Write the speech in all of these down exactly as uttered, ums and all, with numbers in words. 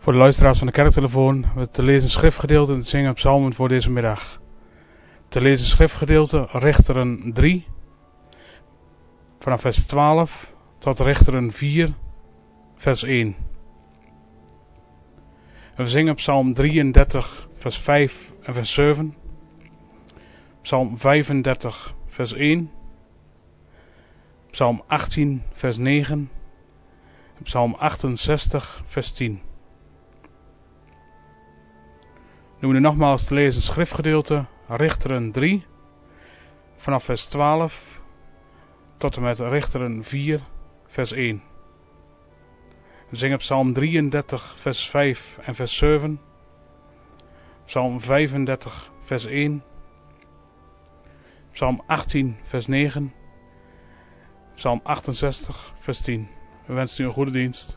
Voor de luisteraars van de kerktelefoon, we te lezen schriftgedeelte en te zingen psalmen voor deze middag. Te lezen schriftgedeelte Richteren drie, vanaf vers twaalf tot Richteren vier, vers één. En we zingen psalm drieëndertig, vers vijf en vers zeven. Psalm vijfendertig, vers één. Psalm achttien, vers negen. En psalm achtenzestig, vers tien. Noemen we nogmaals te lezen schriftgedeelte Richteren drie, vanaf vers twaalf tot en met Richteren vier, vers één. We zingen psalm drieëndertig, vers vijf en vers zeven. Psalm vijfendertig, vers één. Psalm achttien, vers negen. Psalm achtenzestig, vers tien. We wensen u een goede dienst.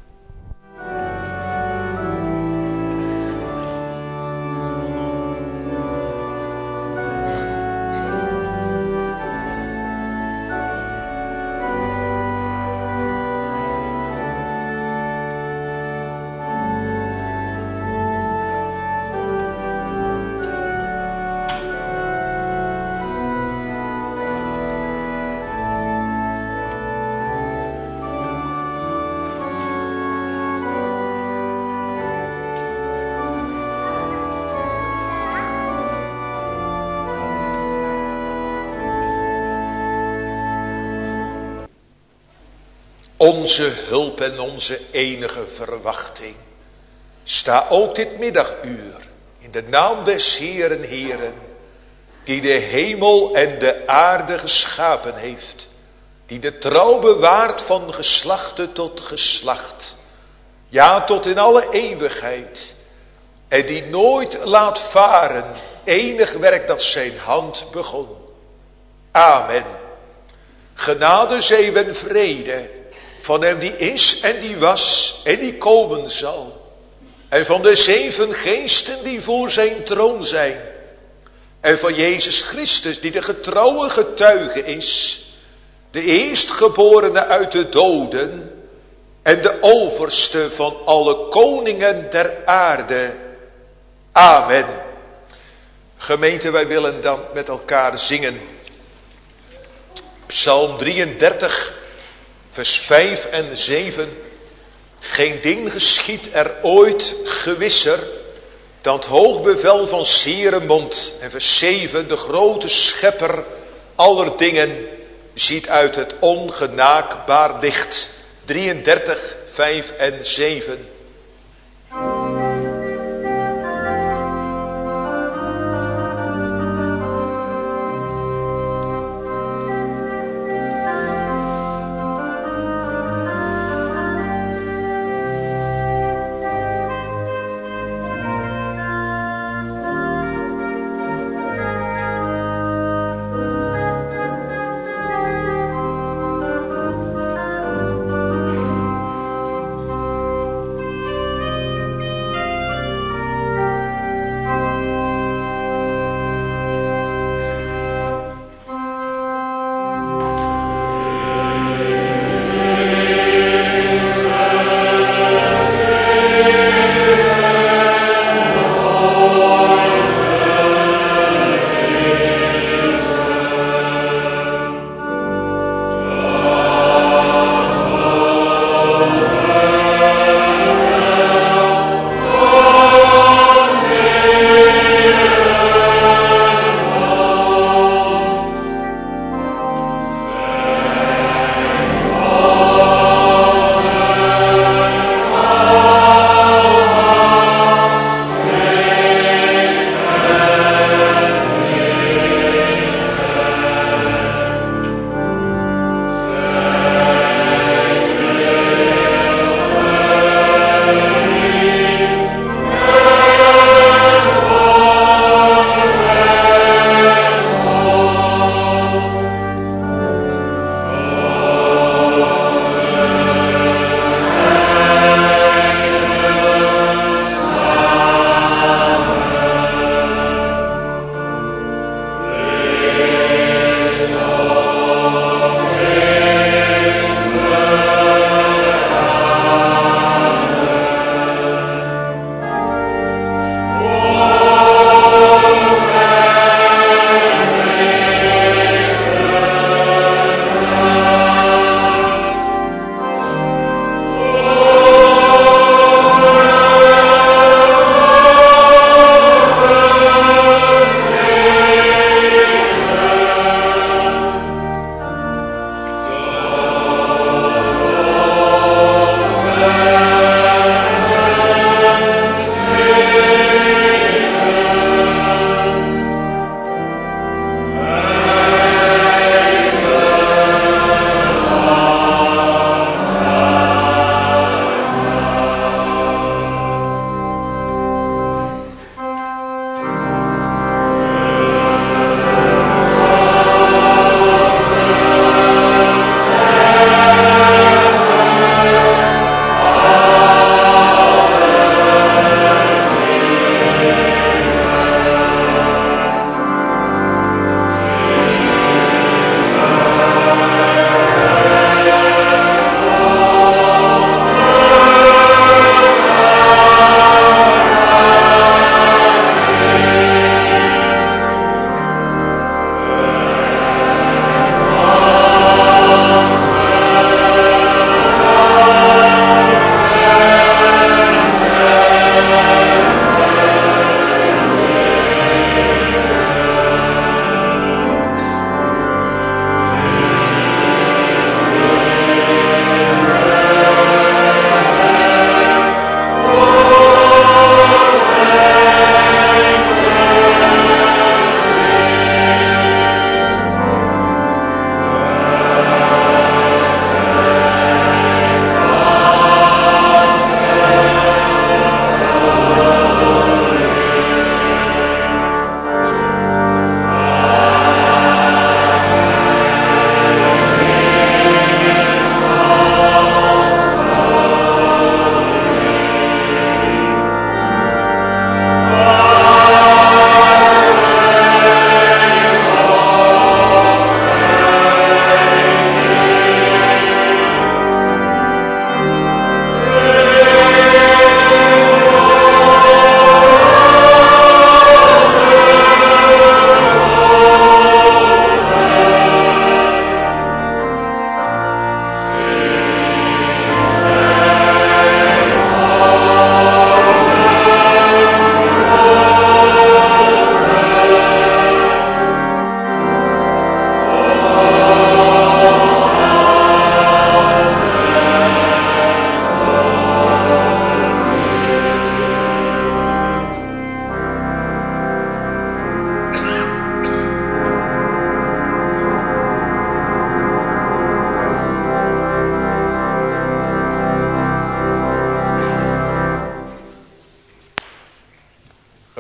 Onze hulp en onze enige verwachting. Sta ook dit middaguur in de naam des Heeren Heeren, die de hemel en de aarde geschapen heeft, die de trouw bewaart van geslachte tot geslacht, ja tot in alle eeuwigheid, en die nooit laat varen enig werk dat zijn hand begon. Amen. Genade, zegen en vrede van hem die is en die was en die komen zal. En van de zeven geesten die voor zijn troon zijn. En van Jezus Christus die de getrouwe getuige is. De eerstgeborene uit de doden. En de overste van alle koningen der aarde. Amen. Gemeente, wij willen dan met elkaar zingen. Psalm drieëndertig. Vers vijf en zeven. Geen ding geschiet er ooit gewisser dan het hoogbevel van zere mond. En vers zeven. De grote schepper aller dingen ziet uit het ongenaakbaar licht. drieëndertig, vijf en zeven.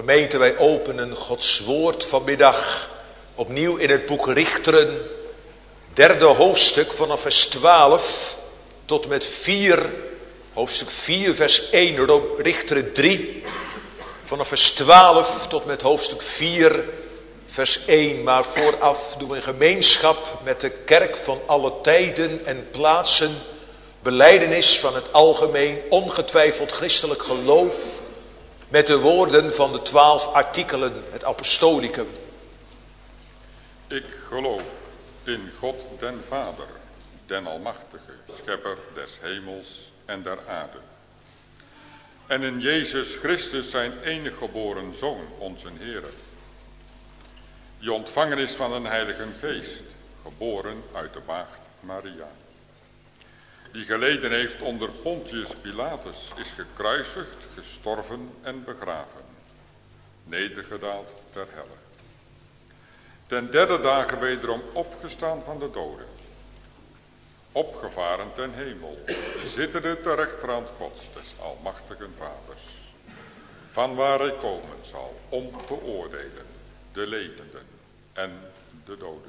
Gemeente, wij openen Gods woord vanmiddag opnieuw in het boek Richteren, derde hoofdstuk vanaf vers twaalf tot en met vier, hoofdstuk vier vers één, Richteren drie, vanaf vers twaalf tot met hoofdstuk vier vers één. Maar vooraf doen we in gemeenschap met de kerk van alle tijden en plaatsen belijdenis van het algemeen ongetwijfeld christelijk geloof met de woorden van de twaalf artikelen, het apostolicum. Ik geloof in God den Vader, den Almachtige, schepper des hemels en der aarde. En in Jezus Christus zijn enige geboren Zoon, onze Heere, die ontvangen is van een Heilige Geest, geboren uit de maagd Maria. Die geleden heeft onder Pontius Pilatus, is gekruisigd, gestorven en begraven, nedergedaald ter helle. Ten derde dagen wederom opgestaan van de doden, opgevaren ten hemel, zittende ter rechterhand Gods, des almachtigen Vaders, van waar hij komen zal om te oordelen de levenden en de doden.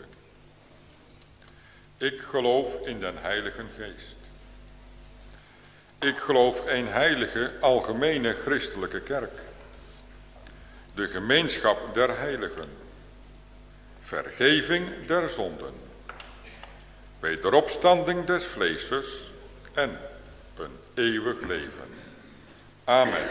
Ik geloof in den Heilige Geest. Ik geloof een heilige, algemene christelijke kerk, de gemeenschap der heiligen, vergeving der zonden, wederopstanding des vleeses en een eeuwig leven. Amen.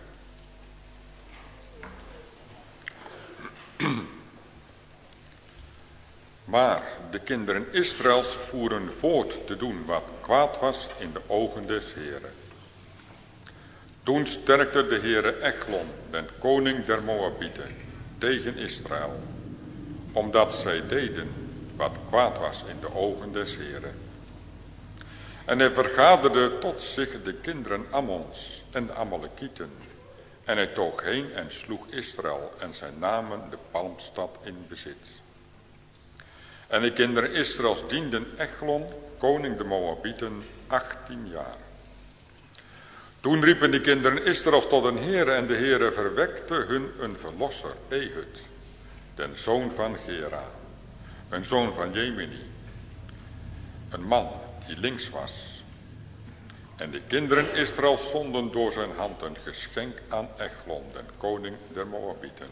Maar de kinderen Israëls voeren voort te doen wat kwaad was in de ogen des Heeren. Toen sterkte de Heere Eglon, den koning der Moabieten, tegen Israël, omdat zij deden wat kwaad was in de ogen des Heeren. En hij vergaderde tot zich de kinderen Ammons en de Amalekieten, en hij toog heen en sloeg Israël en zij namen de palmstad in bezit. En de kinderen Israëls dienden Eglon, koning de Moabieten, achttien jaar. Toen riepen de kinderen Israëls tot een Heere, en de Heere verwekte hun een verlosser, Ehud, den zoon van Gera, een zoon van Jemini, een man die links was. En de kinderen Israëls zonden door zijn hand een geschenk aan Eglon, den koning der Moabieten.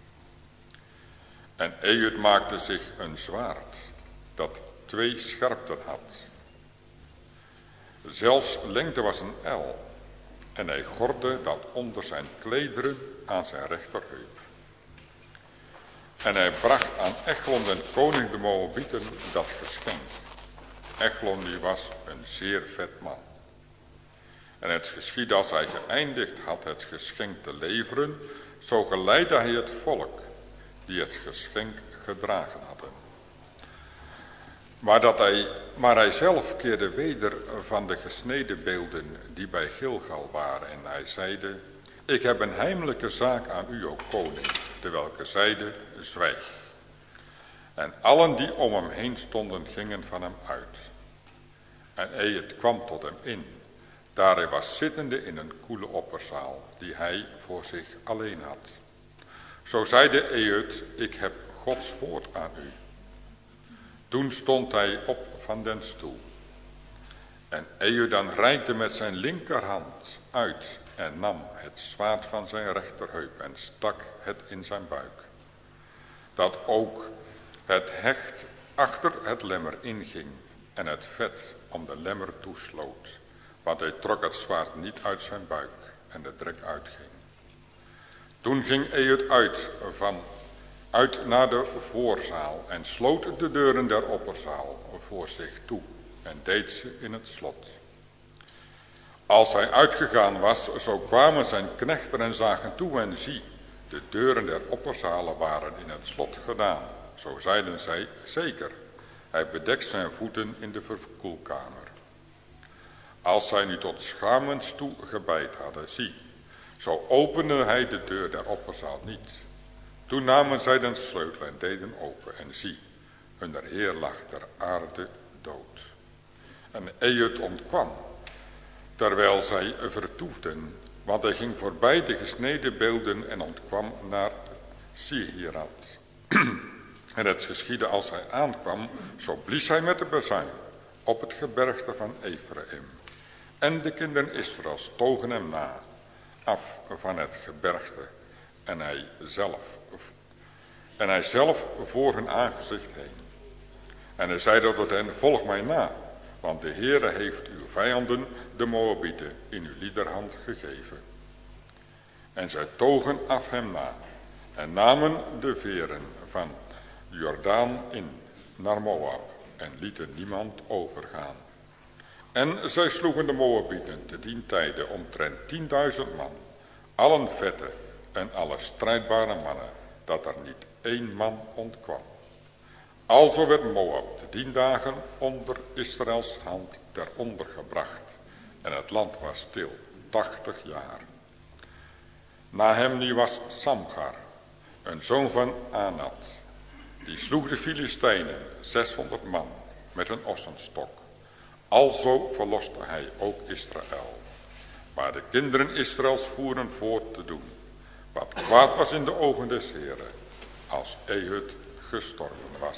En Ehud maakte zich een zwaard, dat twee scherpten had. Zelfs lengte was een el, en hij gordde dat onder zijn klederen aan zijn rechterheup. En hij bracht aan Eglon, den koning de Moabieten, dat geschenk. Eglon die was een zeer vet man. En het geschiedde als hij geëindigd had het geschenk te leveren, zo geleidde hij het volk, die het geschenk gedragen hadden. Maar, dat hij, maar hij zelf keerde weder van de gesneden beelden die bij Gilgal waren. En hij zeide, ik heb een heimelijke zaak aan u, o koning, terwijl ik zeide, zwijg. En allen die om hem heen stonden, gingen van hem uit. En Ehud kwam tot hem in, daar hij was zittende in een koele opperzaal, die hij voor zich alleen had. Zo zeide Ehud, ik heb Gods woord aan u. Toen stond hij op van den stoel. En Ehud dan reikte met zijn linkerhand uit en nam het zwaard van zijn rechterheup en stak het in zijn buik. Dat ook het hecht achter het lemmer inging en het vet om de lemmer toesloot. Want hij trok het zwaard niet uit zijn buik en de drek uitging. Toen ging Ehud uit, van, uit naar de voorzaal en sloot de deuren der opperzaal voor zich toe en deed ze in het slot. Als hij uitgegaan was, zo kwamen zijn knechten en zagen toe en zie, de deuren der opperzalen waren in het slot gedaan. Zo zeiden zij, zeker, hij bedekt zijn voeten in de verkoelkamer. Als zij nu tot schamens toe gebeid hadden, zie, zo opende hij de deur der opperzaal niet. Toen namen zij den sleutel en deden open en zie, hun heer lag ter aarde dood. En Ehud ontkwam, terwijl zij vertoefden Want hij ging voorbij de gesneden beelden en ontkwam naar Sihirat. En het geschiedde als hij aankwam, zo blies hij met de bazuin op het gebergte van Ephraim. En de kinderen Israëls togen hem na, af van het gebergte, en hij zelf, en hij zelf voor hun aangezicht heen. En hij zeide tot hen, volg mij na, want de Heere heeft uw vijanden, de Moabieten, in uw liederhand gegeven. En zij togen af hem na, en namen de veren van Jordaan in naar Moab, en lieten niemand overgaan. En zij sloegen de Moabieten te dien tijde omtrent tienduizend man, allen vette en alle strijdbare mannen, dat er niet één man ontkwam. Alzo werd Moab te dien dagen onder Israëls hand ter onder gebracht, en het land was stil tachtig jaar. Na hem nu was Samgar, een zoon van Anat, die sloeg de Filistijnen, zeshonderd man, met een ossenstok. Alzo verloste hij ook Israël. Maar de kinderen Israëls voeren voort te doen wat kwaad was in de ogen des Heren, als Ehud gestorven was.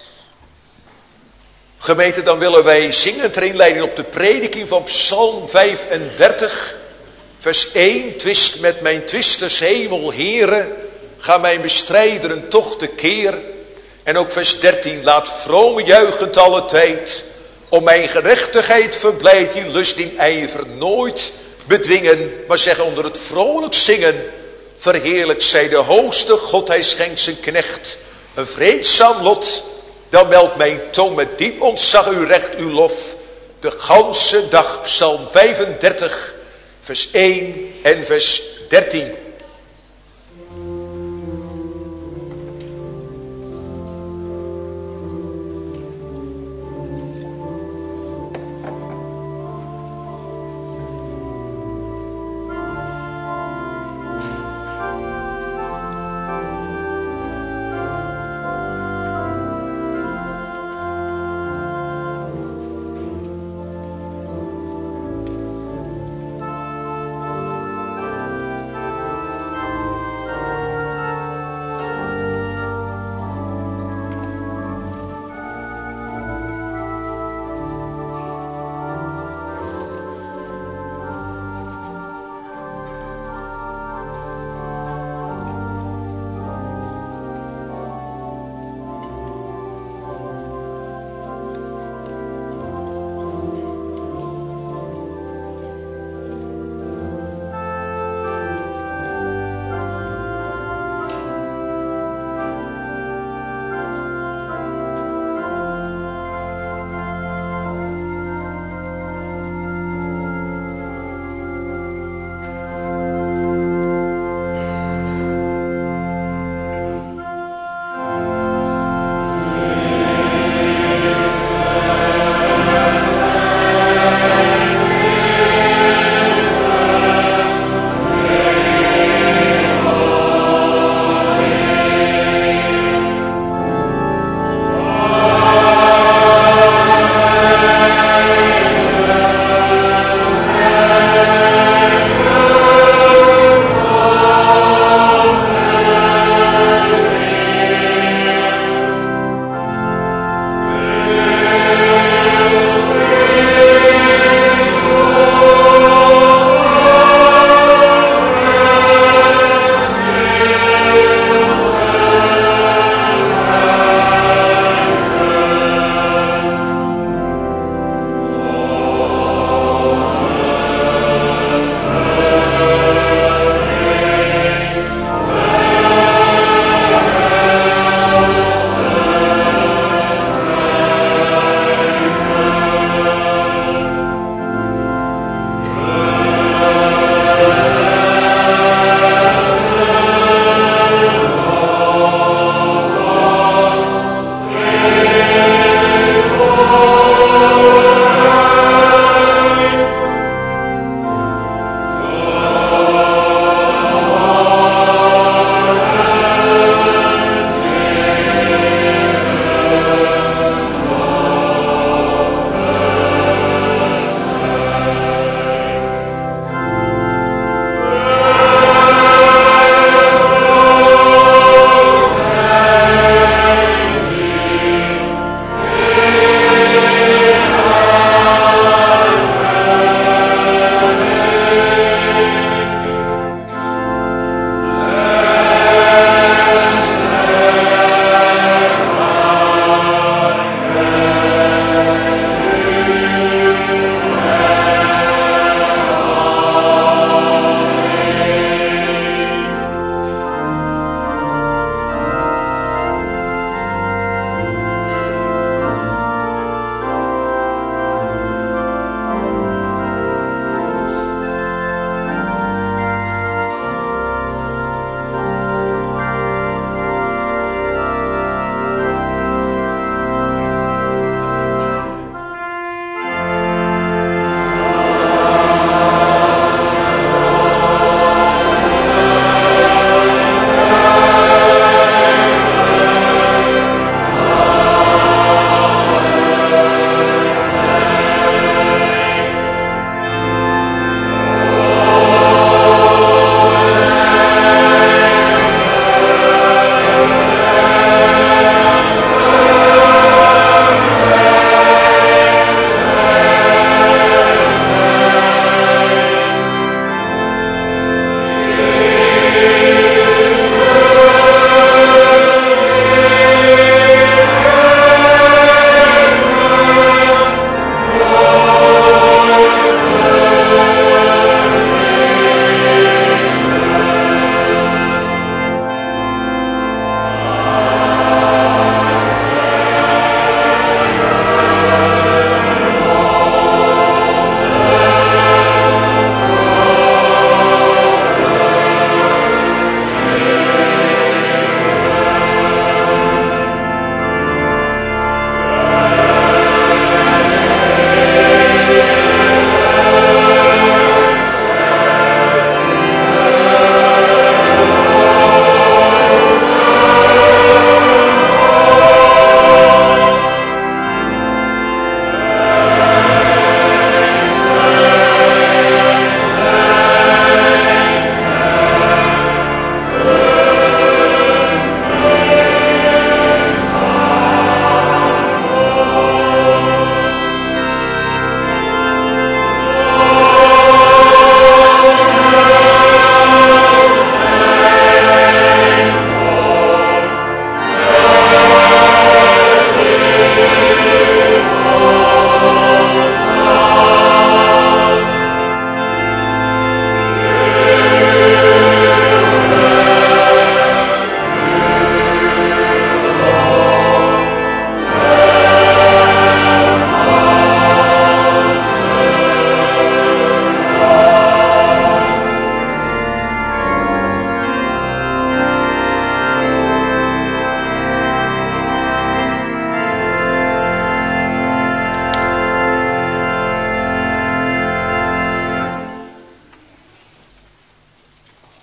Gemeente, dan willen wij zingen ter inleiding op de prediking van Psalm vijfendertig, vers één. Twist met mijn twisters, hemel, Heere, ga mijn bestrijderen toch tekeer. En ook vers dertien, laat vrome juichend alle tijd, om mijn gerechtigheid verblijd, die lust in ijver nooit bedwingen, maar zeggen onder het vrolijk zingen, verheerlijk zij de hoogste God, hij schenkt zijn knecht een vreedzaam lot. Dan meldt mijn tong met diep ontzag uw recht, uw lof, de ganse dag. Psalm vijfendertig, vers één en vers dertien.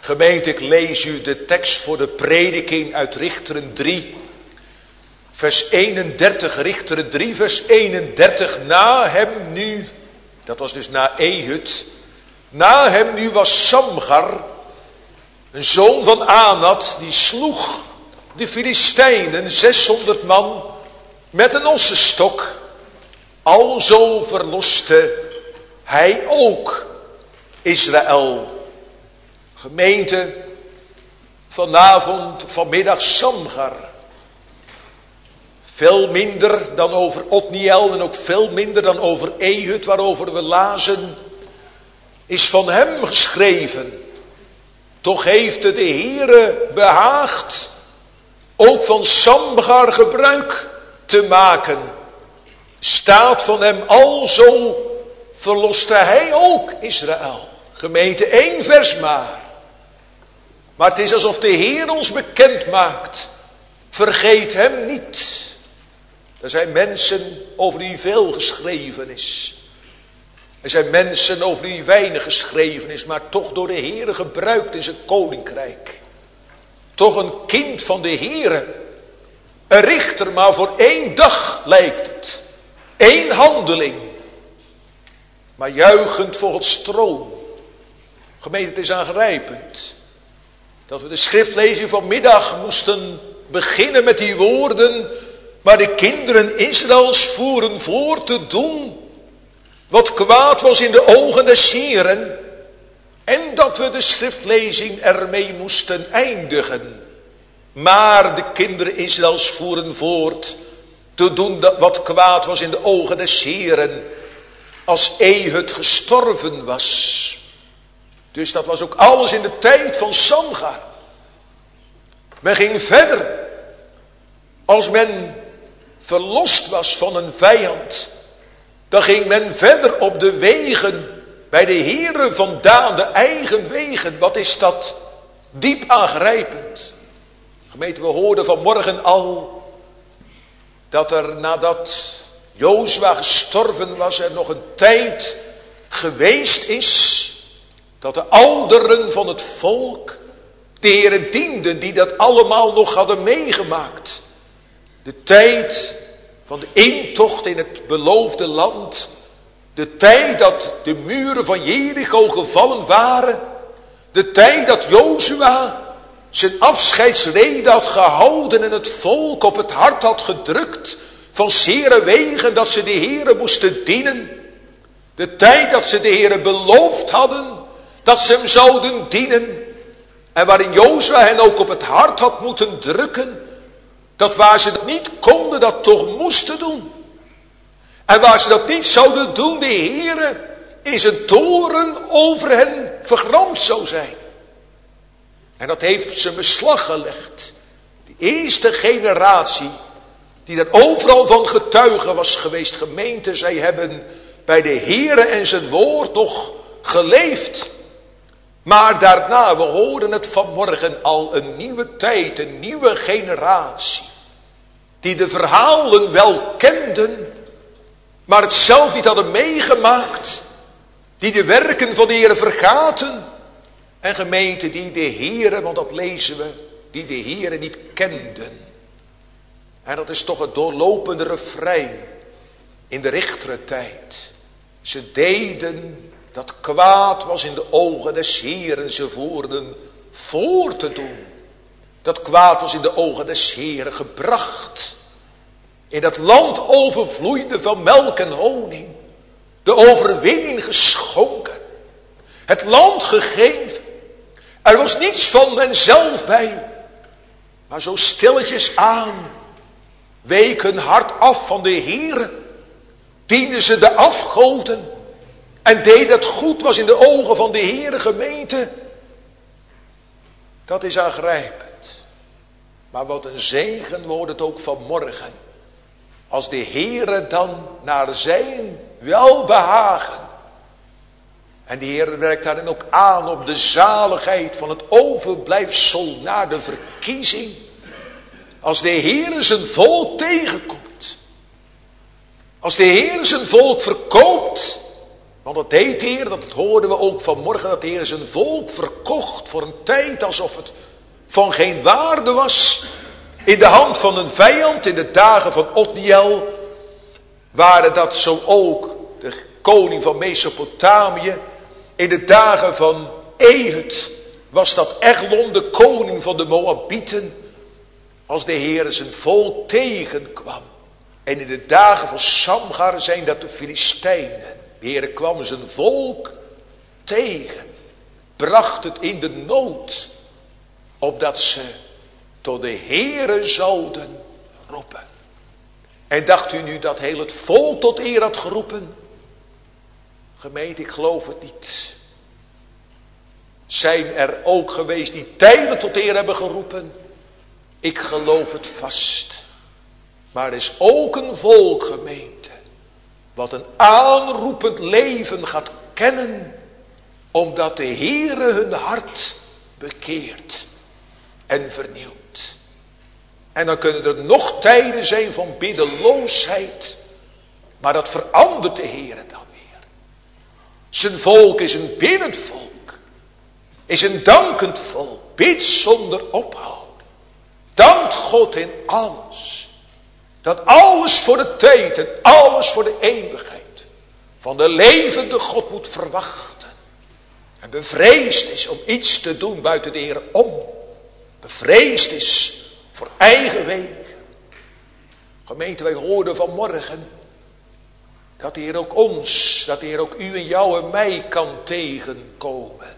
Gemeente, ik lees u de tekst voor de prediking uit Richteren drie. Vers eenendertig, Richteren drie, vers eenendertig. Na hem nu, dat was dus na Ehud. Na hem nu was Samgar, een zoon van Anat, die sloeg de Filistijnen, zeshonderd man, met een ossenstok. Alzo verloste hij ook Israël. Gemeente, vanavond, vanmiddag Samgar. Veel minder dan over Otniel en ook veel minder dan over Ehud, waarover we lazen, is van hem geschreven. Toch heeft het de Heere behaagd ook van Samgar gebruik te maken. Staat van hem alzo verloste hij ook Israël. Gemeente, één vers maar. Maar het is alsof de Heer ons bekend maakt. Vergeet hem niet. Er zijn mensen over wie veel geschreven is. Er zijn mensen over wie weinig geschreven is, maar toch door de Heere gebruikt in zijn koninkrijk. Toch een kind van de Heere. Een richter, maar voor één dag lijkt het. Eén handeling. Maar juichend voor het stroom. Gemeente, het is aangrijpend. Dat we de schriftlezing vanmiddag moesten beginnen met die woorden. Maar de kinderen Israëls voeren voor te doen wat kwaad was in de ogen des Heeren. En dat we de schriftlezing ermee moesten eindigen. Maar de kinderen Israëls voeren voort te doen wat kwaad was in de ogen des Heeren. Als Ehud gestorven was. Dus dat was ook alles in de tijd van Samgar. Men ging verder. Als men verlost was van een vijand, dan ging men verder op de wegen bij de Heere vandaan, de eigen wegen. Wat is dat diep aangrijpend. Gemeente, we hoorden vanmorgen al dat er nadat Jozua gestorven was, er nog een tijd geweest is dat de ouderen van het volk de Heere dienden, die dat allemaal nog hadden meegemaakt. De tijd van de intocht in het beloofde land. De tijd dat de muren van Jericho gevallen waren. De tijd dat Jozua zijn afscheidsrede had gehouden en het volk op het hart had gedrukt. Van zere wegen dat ze de Heere moesten dienen. De tijd dat ze de Heere beloofd hadden dat ze hem zouden dienen. En waarin Jozua hen ook op het hart had moeten drukken. Dat waar ze dat niet konden, dat toch moesten doen. En waar ze dat niet zouden doen, de Heere in zijn toren over hen vergramd zou zijn. En dat heeft zijn beslag gelegd. De eerste generatie die er overal van getuige was geweest. Gemeente, zij hebben bij de Heere en zijn woord nog geleefd. Maar daarna, we hoorden het vanmorgen al, een nieuwe tijd, een nieuwe generatie. Die de verhalen wel kenden, maar het zelf niet hadden meegemaakt. Die de werken van de Heere vergaten. En gemeente die de Heere, want dat lezen we, die de Heere niet kenden. En dat is toch het doorlopende refrein in de richtere tijd. Ze deden dat kwaad was in de ogen des Heeren. Ze voerden voor te doen. Dat kwaad was in de ogen des Heeren gebracht. In dat land overvloeide van melk en honing. De overwinning geschonken. Het land gegeven. Er was niets van menzelf bij. Maar zo stilletjes aan week hun hart af van de Heere. Dienden ze de afgoden. En deed het goed was in de ogen van de Heere, gemeente. Dat is aangrijpend. Maar wat een zegen wordt het ook vanmorgen. Als de Heere dan naar zijn welbehagen. En de Heere werkt daarin ook aan op de zaligheid van het overblijfsel na de verkiezing. Als de Heere zijn volk tegenkomt. Als de Heere zijn volk verkoopt. Want dat deed de Heer, dat hoorden we ook vanmorgen, dat de Heer zijn volk verkocht voor een tijd alsof het van geen waarde was. In de hand van een vijand, in de dagen van Otniel, waren dat zo ook de koning van Mesopotamië. In de dagen van Ehud was dat Eglon, de koning van de Moabieten, als de Heer zijn volk tegenkwam. En in de dagen van Samgar zijn dat de Filistijnen. De Heer kwam zijn volk tegen, bracht het in de nood, opdat ze tot de Heere zouden roepen. En dacht u nu dat heel het volk tot eer had geroepen? Gemeente, ik geloof het niet. Zijn er ook geweest die tijden tot eer hebben geroepen? Ik geloof het vast. Maar er is ook een volk, gemeente, wat een aanroepend leven gaat kennen, omdat de Heere hun hart bekeert en vernieuwt. En dan kunnen er nog tijden zijn van biddeloosheid, maar dat verandert de Heere dan weer. Zijn volk is een biddend volk, is een dankend volk, bidt zonder ophouden, dankt God in alles. Dat alles voor de tijd en alles voor de eeuwigheid van de levende God moet verwachten. En bevreesd is om iets te doen buiten de Heer om. Bevreesd is voor eigen wegen. Gemeente, wij hoorden vanmorgen dat de Heer ook ons, dat de Heer ook u en jou en mij kan tegenkomen.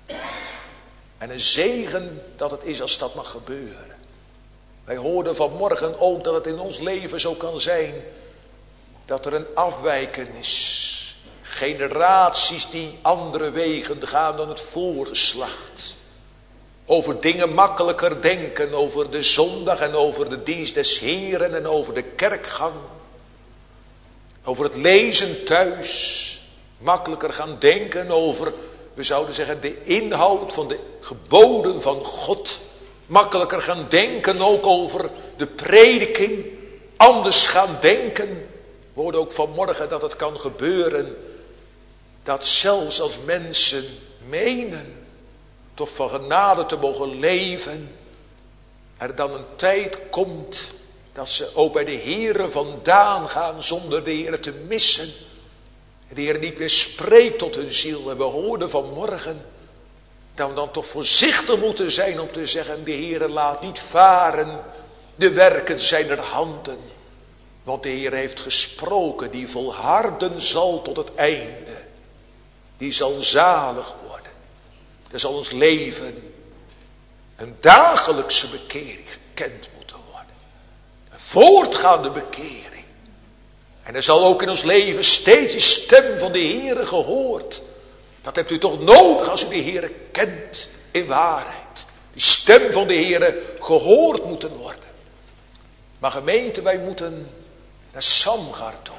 En een zegen dat het is als dat mag gebeuren. Wij hoorden vanmorgen ook dat het in ons leven zo kan zijn dat er een afwijkenis, generaties die andere wegen gaan dan het voorgeslacht, over dingen makkelijker denken, over de zondag en over de dienst des Heeren en over de kerkgang, over het lezen thuis, makkelijker gaan denken over, we zouden zeggen, de inhoud van de geboden van God. Makkelijker gaan denken ook over de prediking. Anders gaan denken. We hoorden ook vanmorgen dat het kan gebeuren. Dat zelfs als mensen menen toch van genade te mogen leven. Er dan een tijd komt dat ze ook bij de Heere vandaan gaan zonder de Heere te missen. En de Heere niet meer spreekt tot hun ziel. En we hoorden vanmorgen dat we dan toch voorzichtig moeten zijn om te zeggen, de Heere laat niet varen de werken zijner handen. Want de Heer heeft gesproken, die volharden zal tot het einde. Die zal zalig worden. Er zal ons leven een dagelijkse bekering gekend moeten worden. Een voortgaande bekering. En er zal ook in ons leven steeds die stem van de Heere gehoord. Dat hebt u toch nodig als u de Heere kent in waarheid. Die stem van de Heere gehoord moeten worden. Maar gemeente, wij moeten naar Samgar toe.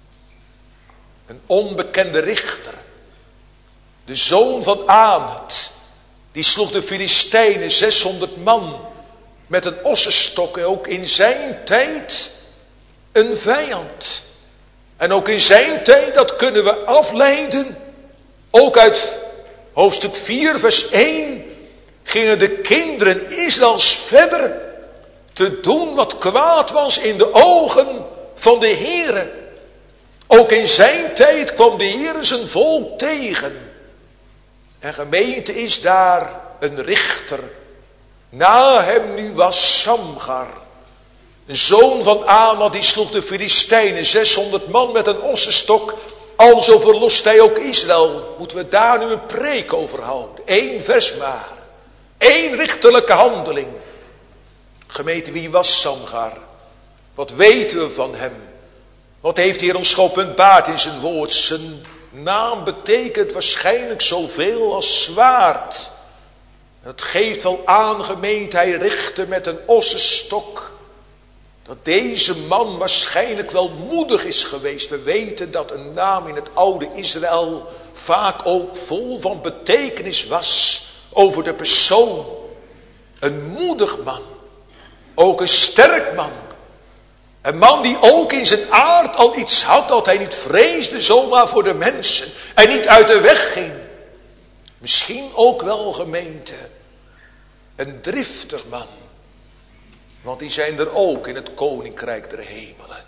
Een onbekende richter. De zoon van Anat. Die sloeg de Filistijnen zeshonderd man met een ossenstok. En ook in zijn tijd een vijand. En ook in zijn tijd, dat kunnen we afleiden. Ook uit hoofdstuk vier vers één gingen de kinderen Israëls verder te doen wat kwaad was in de ogen van de Heere. Ook in zijn tijd kwam de Heere zijn volk tegen. En gemeente, is daar een richter. Na hem nu was Samgar, een zoon van Anat, die sloeg de Filistijnen zeshonderd man met een ossenstok. Alzo verlost hij ook Israël. Moeten we daar nu een preek over houden. Eén vers maar. Eén richterlijke handeling. Gemeente, wie was Samgar? Wat weten we van hem? Wat heeft de Heer ons geopenbaard in zijn woord? Zijn naam betekent waarschijnlijk zoveel als zwaard. Het geeft wel aan, gemeente, hij richtte met een ossenstok. Dat deze man waarschijnlijk wel moedig is geweest. We weten dat een naam in het oude Israël vaak ook vol van betekenis was over de persoon. Een moedig man. Ook een sterk man. Een man die ook in zijn aard al iets had dat hij niet vreesde zomaar voor de mensen en niet uit de weg ging. Misschien ook wel, gemeente, een driftig man. Want die zijn er ook in het koninkrijk der hemelen.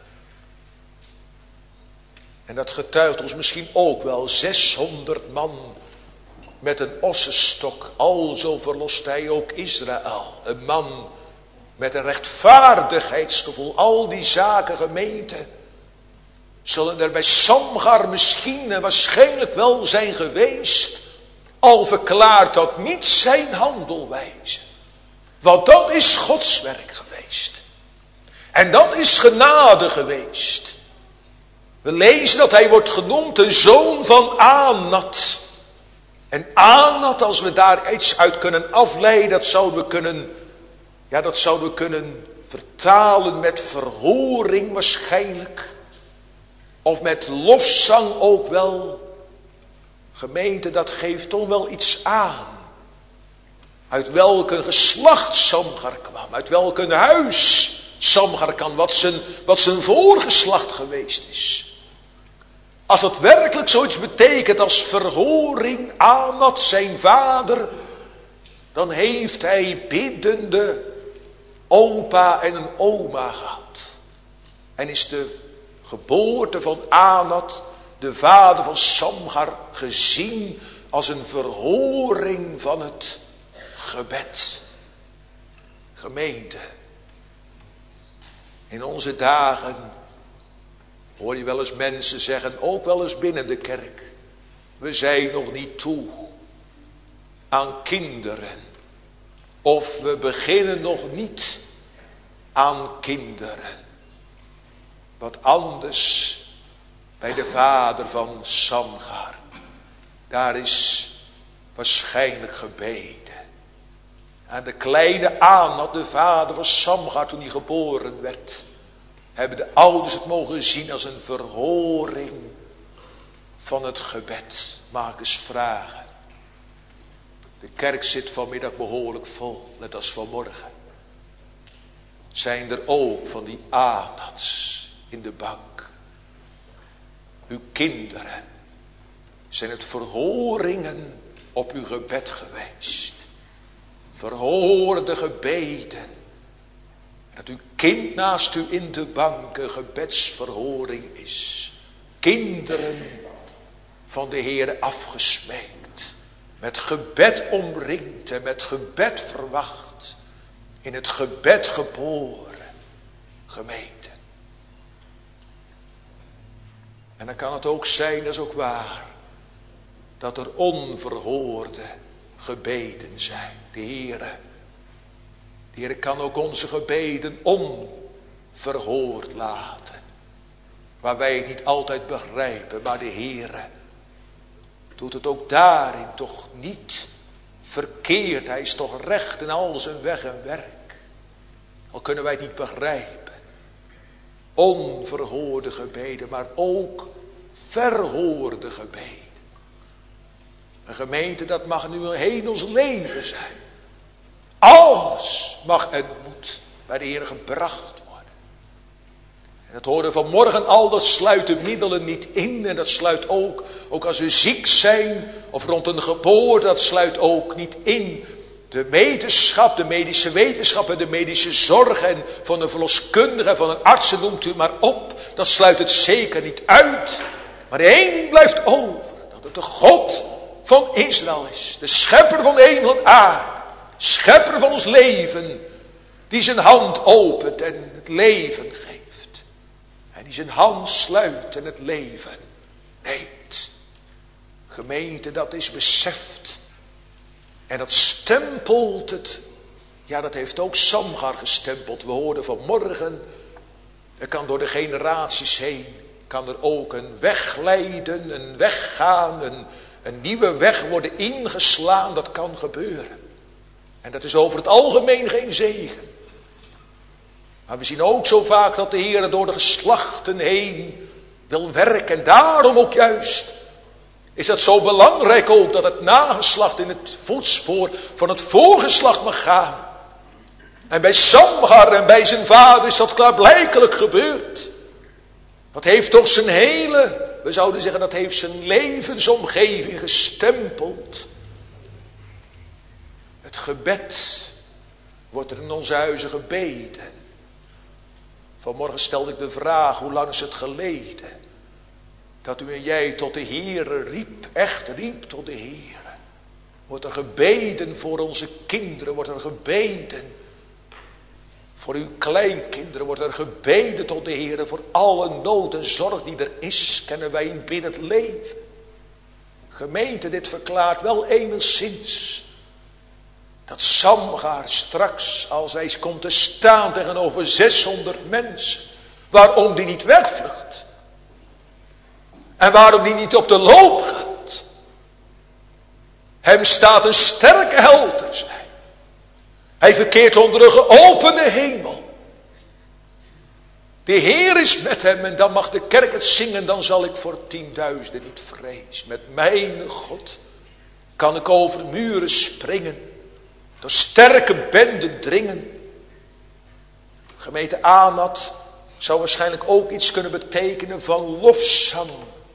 En dat getuigt ons misschien ook wel zeshonderd man met een ossenstok. Alzo verlost hij ook Israël. Een man met een rechtvaardigheidsgevoel. Al die zaken, gemeente, zullen er bij Samgar misschien en waarschijnlijk wel zijn geweest. Al verklaart dat niet zijn handelwijze. Want dat is Gods werk geweest. En dat is genade geweest. We lezen dat hij wordt genoemd de zoon van Anat. En Anat, als we daar iets uit kunnen afleiden, dat zouden we kunnen, ja, dat zouden we kunnen vertalen met verhoring waarschijnlijk. Of met lofzang ook wel. Gemeente, dat geeft toch wel iets aan. Uit welk geslacht Samgar kwam. Uit welk huis Samgar kan. Wat zijn, wat zijn voorgeslacht geweest is. Als het werkelijk zoiets betekent als verhoring Anat zijn vader. Dan heeft hij biddende opa en een oma gehad. En is de geboorte van Anat, de vader van Samgar, gezien als een verhoring van het gebed. Gemeente, in onze dagen hoor je wel eens mensen zeggen, ook wel eens binnen de kerk, we zijn nog niet toe aan kinderen. Of we beginnen nog niet aan kinderen. Wat anders bij de vader van Samgar. Daar is waarschijnlijk gebeden. En de kleine Anat, de vader van Samgar, toen hij geboren werd, hebben de ouders het mogen zien als een verhoring van het gebed. Mag ik eens vragen. De kerk zit vanmiddag behoorlijk vol, net als vanmorgen. Zijn er ook van die Anats in de bank? Uw kinderen, zijn het verhoringen op uw gebed geweest? Verhoorde gebeden. Dat uw kind naast u in de bank een gebedsverhoring is. Kinderen van de Heere afgesmeekt. Met gebed omringd en met gebed verwacht. In het gebed geboren. Gemeente. En dan kan het ook zijn, dat is ook waar, dat er onverhoorde gebeden zijn. De Heere. De Heere kan ook onze gebeden onverhoord laten. Waar wij het niet altijd begrijpen, maar de Heere doet het ook daarin toch niet verkeerd. Hij is toch recht in al zijn weg en werk. Al kunnen wij het niet begrijpen. Onverhoorde gebeden, maar ook verhoorde gebeden. Een gemeente, dat mag nu een hemels leven zijn. Alles mag en moet bij de Heer gebracht worden. En dat hoorden vanmorgen al, dat sluit de middelen niet in. En dat sluit ook, ook als we ziek zijn of rond een geboorte, dat sluit ook niet in. De wetenschap, de medische wetenschap en de medische zorg en van een verloskundige en van een arts, noemt u maar op. Dat sluit het zeker niet uit. Maar één ding blijft over. Dat het de God van Israël is. De schepper van de hemel en aarde. Schepper van ons leven. Die zijn hand opent en het leven geeft. En die zijn hand sluit en het leven neemt. Gemeente, dat is beseft. En dat stempelt het. Ja, dat heeft ook Samgar gestempeld. We hoorden vanmorgen. Er kan door de generaties heen. Kan er ook een weg leiden. Een weg gaan. Een, een nieuwe weg worden ingeslaan. Dat kan gebeuren. En dat is over het algemeen geen zegen. Maar we zien ook zo vaak dat de Heer door de geslachten heen wil werken. En daarom ook juist is dat zo belangrijk ook dat het nageslacht in het voetspoor van het voorgeslacht mag gaan. En bij Samgar en bij zijn vader is dat klaarblijkelijk gebeurd. Dat heeft toch zijn hele, we zouden zeggen dat heeft zijn levensomgeving gestempeld. Het gebed wordt er in onze huizen gebeden. Vanmorgen stelde ik de vraag, hoe lang is het geleden dat u en jij tot de Heere riep, echt riep tot de Heere. Wordt er gebeden voor onze kinderen, wordt er gebeden voor uw kleinkinderen, wordt er gebeden tot de Heere voor alle nood en zorg die er is, kennen wij in binnen het leven. Gemeente, dit verklaart wel enigszins dat Samgar straks, als hij komt te staan tegenover zeshonderd mensen, waarom die niet wegvlucht. En waarom die niet op de loop gaat. Hem staat een sterke held te zijn. Hij verkeert onder een geopende hemel. De Heer is met hem en dan mag de kerk het zingen, dan zal ik voor tienduizenden niet vrees. Met mijn God kan ik over muren springen. Door sterke benden dringen. Gemeente Anat zou waarschijnlijk ook iets kunnen betekenen van lofzang.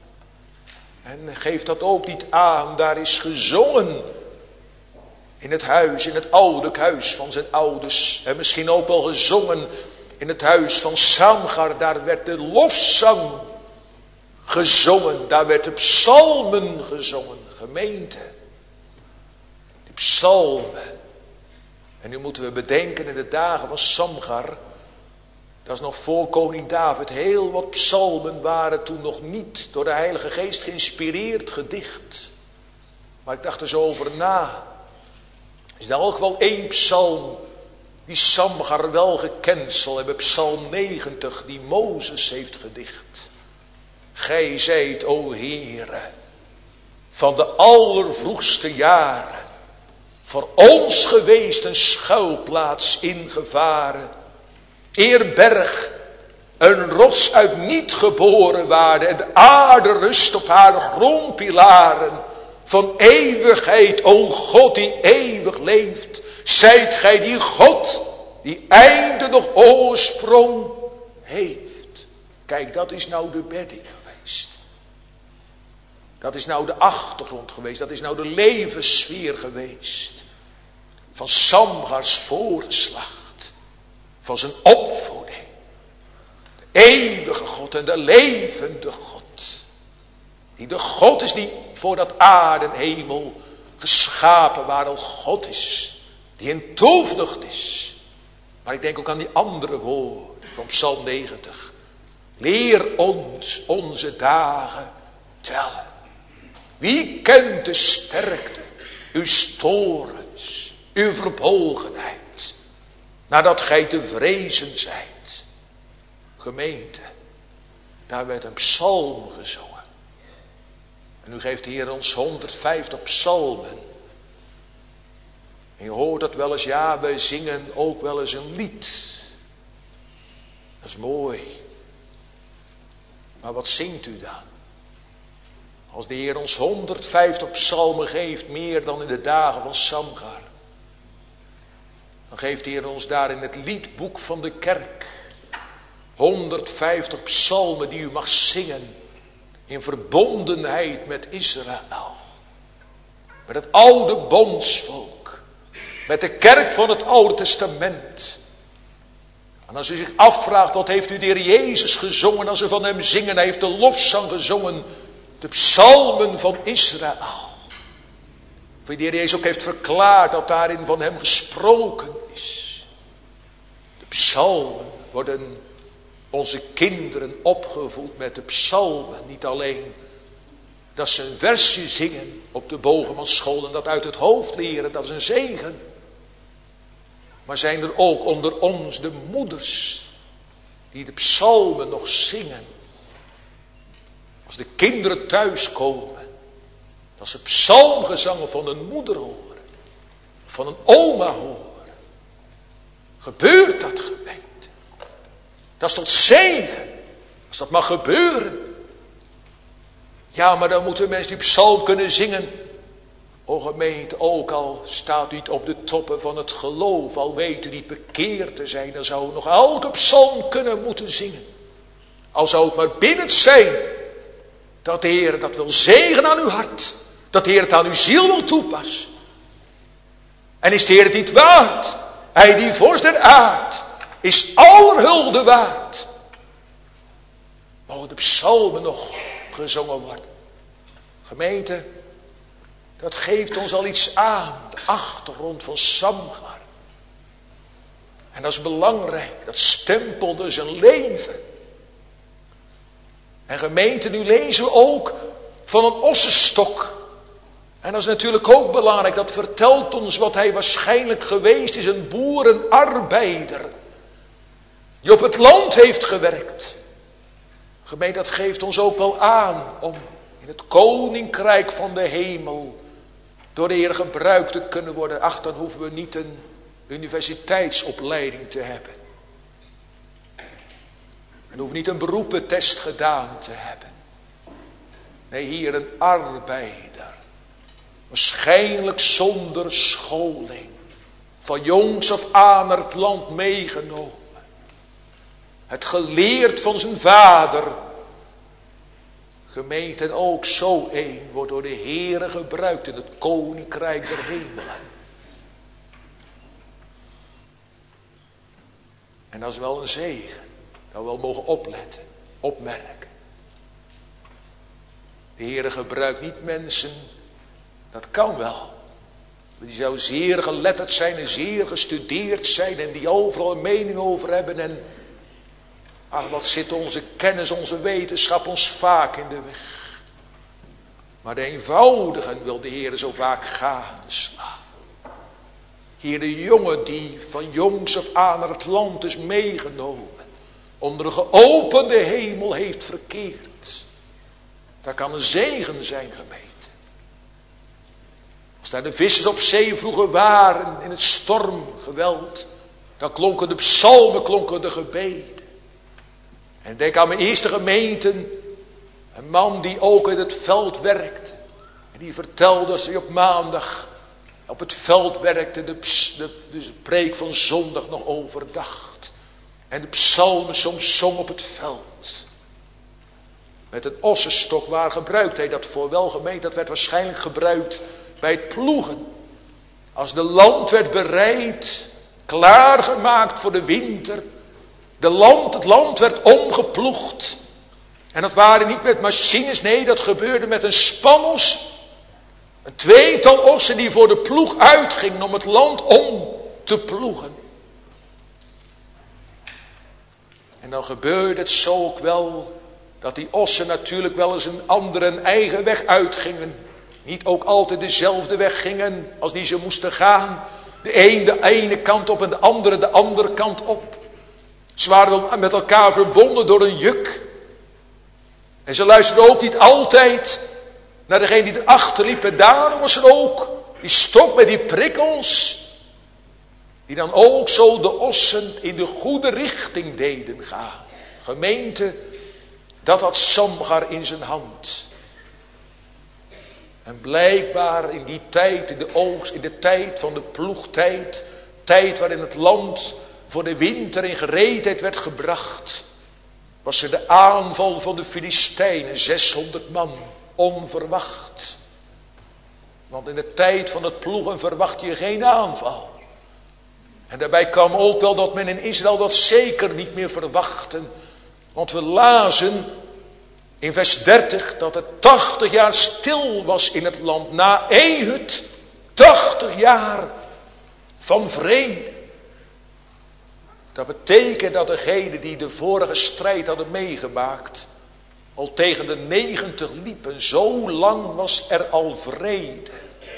En geeft dat ook niet aan, daar is gezongen. In het huis, in het ouderlijk huis van zijn ouders. En misschien ook wel gezongen in het huis van Samgar. Daar werd de lofzang gezongen. Daar werd de psalmen gezongen. Gemeente. Die psalmen. En nu moeten we bedenken in de dagen van Samgar. Dat is nog voor koning David. Heel wat psalmen waren toen nog niet door de Heilige Geest geïnspireerd gedicht. Maar ik dacht er zo over na. Is er ook wel één psalm die Samgar wel gekend zal hebben. Psalm negentig die Mozes heeft gedicht. Gij zijt, o Heere, van de allervroegste jaren voor ons geweest een schuilplaats in gevaren. Eer berg, een rots uit niet geboren waarde en de aarde rust op haar grondpilaren. Van eeuwigheid, o God die eeuwig leeft, zijt gij die God die einde nog oorsprong heeft. Kijk, dat is nou de bedding geweest. Dat is nou de achtergrond geweest. Dat is nou de levenssfeer geweest. Van Samgars voorgeslacht. Van zijn opvoeding. De eeuwige God en de levende God. Die de God is die voor dat aarde en hemel geschapen waar al God is. Die in toevlucht is. Maar ik denk ook aan die andere woorden van Psalm negentig. Leer ons onze dagen tellen. Wie kent de sterkte, uw torens, uw verbolgenheid, nadat gij te vrezen zijt. Gemeente, daar werd een psalm gezongen. En nu geeft de Heer ons honderdvijftig psalmen. En je hoort dat wel eens, ja, wij zingen ook wel eens een lied. Dat is mooi. Maar wat zingt u dan? Als de Heer ons honderdvijftig psalmen geeft, meer dan in de dagen van Samgar. Dan geeft de Heer ons daar in het liedboek van de kerk honderdvijftig psalmen die u mag zingen in verbondenheid met Israël. Met het oude bondsvolk. Met de kerk van het Oude Testament. En als u zich afvraagt, wat heeft u de Heer Jezus gezongen als we van hem zingen? Hij heeft de lofzang gezongen. De psalmen van Israël. Of de Heer Jezus ook heeft verklaard dat daarin van hem gesproken is. De psalmen worden onze kinderen opgevoed met de psalmen. Niet alleen dat ze een versje zingen op de Bogemansschool en dat uit het hoofd leren, dat is een zegen. Maar zijn er ook onder ons de moeders die de psalmen nog zingen. Als de kinderen thuiskomen, dat ze psalmgezangen van een moeder horen, van een oma horen. Gebeurt dat, gemeente? Dat is tot zegen, als dat mag gebeuren. Ja, maar dan moeten mensen die psalm kunnen zingen O gemeente, ook al staat u niet op de toppen van het geloof, al weet u niet bekeerd te zijn, dan zou u nog elke psalm kunnen moeten zingen. Al zou het maar binnen zijn, dat de Heer dat wil zegenen aan uw hart. Dat de Heer het aan uw ziel wil toepassen. En is de Heer het niet waard? Hij die vorst der aard is aller hulde waard. Mogen de psalmen nog gezongen worden. Gemeente, dat geeft ons al iets aan. De achtergrond van Samgar. En dat is belangrijk. Dat stempelde zijn leven. En gemeente, nu lezen we ook van een ossenstok. En dat is natuurlijk ook belangrijk. Dat vertelt ons wat hij waarschijnlijk geweest is. Een boerenarbeider. Die op het land heeft gewerkt. Gemeente, dat geeft ons ook wel aan om in het koninkrijk van de hemel door de Heer gebruikt te kunnen worden. Ach, dan hoeven we niet een universiteitsopleiding te hebben. En hoeven niet een beroepentest gedaan te hebben. Nee, hier een arbeider. Waarschijnlijk zonder scholing. Van jongs af aan naar het land meegenomen. Het geleerd van zijn vader. Gemeente, en ook zo een wordt door de Heere gebruikt in het koninkrijk der hemelen. En dat is wel een zegen. Dat we wel mogen opletten, opmerken. De Heere gebruikt niet mensen, dat kan wel. Die zou zeer geletterd zijn en zeer gestudeerd zijn en die overal een mening over hebben. En ach, wat zit onze kennis, onze wetenschap ons vaak in de weg. Maar de eenvoudigen wil de Heer zo vaak gadeslaan. Hier de jongen die van jongs af aan naar het land is meegenomen. Onder een geopende hemel heeft verkeerd. Dat kan een zegen zijn, gemeente. Als daar de vissers op zee vroeger waren in het stormgeweld. Dan klonken de psalmen, klonken de gebeden. En denk aan mijn eerste gemeenten. Een man die ook in het veld werkte. En die vertelde als hij op maandag op het veld werkte. De, de, de preek van zondag nog overdacht. En de psalmen soms zong op het veld. Met een ossenstok, waar gebruikt hij dat voor? Wel gemeend, dat werd waarschijnlijk gebruikt bij het ploegen. Als de land werd bereid, klaargemaakt voor de winter. De land, het land werd omgeploegd. En dat waren niet met machines, nee, dat gebeurde met een spannos. Een tweetal ossen die voor de ploeg uitgingen om het land om te ploegen. En dan gebeurde het zo ook wel, dat die ossen natuurlijk wel eens een andere, een eigen weg uitgingen. Niet ook altijd dezelfde weg gingen als die ze moesten gaan. De een de ene kant op en de andere de andere kant op. Ze waren met elkaar verbonden door een juk. En ze luisterden ook niet altijd naar degene die erachter liep. En daarom was er ook die stok met die prikkels. Die dan ook zo de ossen in de goede richting deden gaan. Gemeente, dat had Samgar in zijn hand. En blijkbaar in die tijd, in de oogst, in de tijd van de ploegtijd. Tijd waarin het land voor de winter in gereedheid werd gebracht. Was er de aanval van de Filistijnen, zeshonderd man, onverwacht. Want in de tijd van het ploegen verwacht je geen aanval. En daarbij kwam ook wel dat men in Israël dat zeker niet meer verwachtte. Want we lazen in vers dertig dat het tachtig jaar stil was in het land. Na Ehud, tachtig jaar van vrede. Dat betekent dat degenen die de vorige strijd hadden meegemaakt, al tegen de negentig liepen. Zo lang was er al vrede.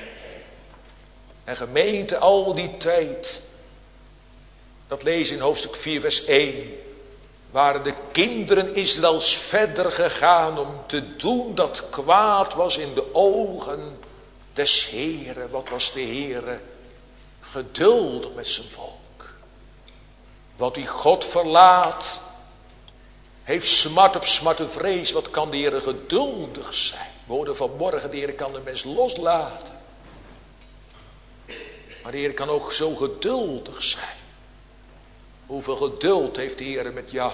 En gemeente, al die tijd, dat lezen in hoofdstuk vier vers één. Waren de kinderen Israëls verder gegaan om te doen dat kwaad was in de ogen des Heeren. Wat was de Heere geduldig met zijn volk. Wat die God verlaat, heeft smart op smart en vrees. Wat kan de Heere geduldig zijn. We hoorden vanmorgen, de Heere kan de mens loslaten. Maar de Heer kan ook zo geduldig zijn. Hoeveel geduld heeft de Heer met jou?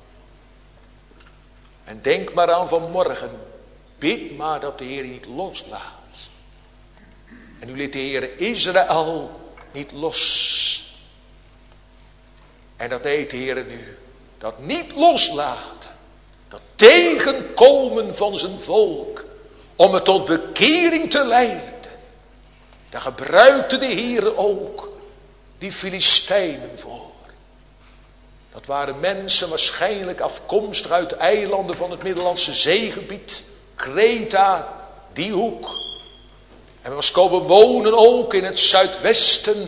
En denk maar aan vanmorgen. Bid maar dat de Heer je niet loslaat. En nu liet de Heer Israël niet los. En dat deed de Heer nu. Dat niet loslaten. Dat tegenkomen van zijn volk. Om het tot bekering te leiden. Daar gebruikte de Heer ook die Filistijnen voor. Dat waren mensen waarschijnlijk afkomstig uit de eilanden van het Middellandse Zeegebied. Kreta, die hoek. En was komen wonen ook in het zuidwesten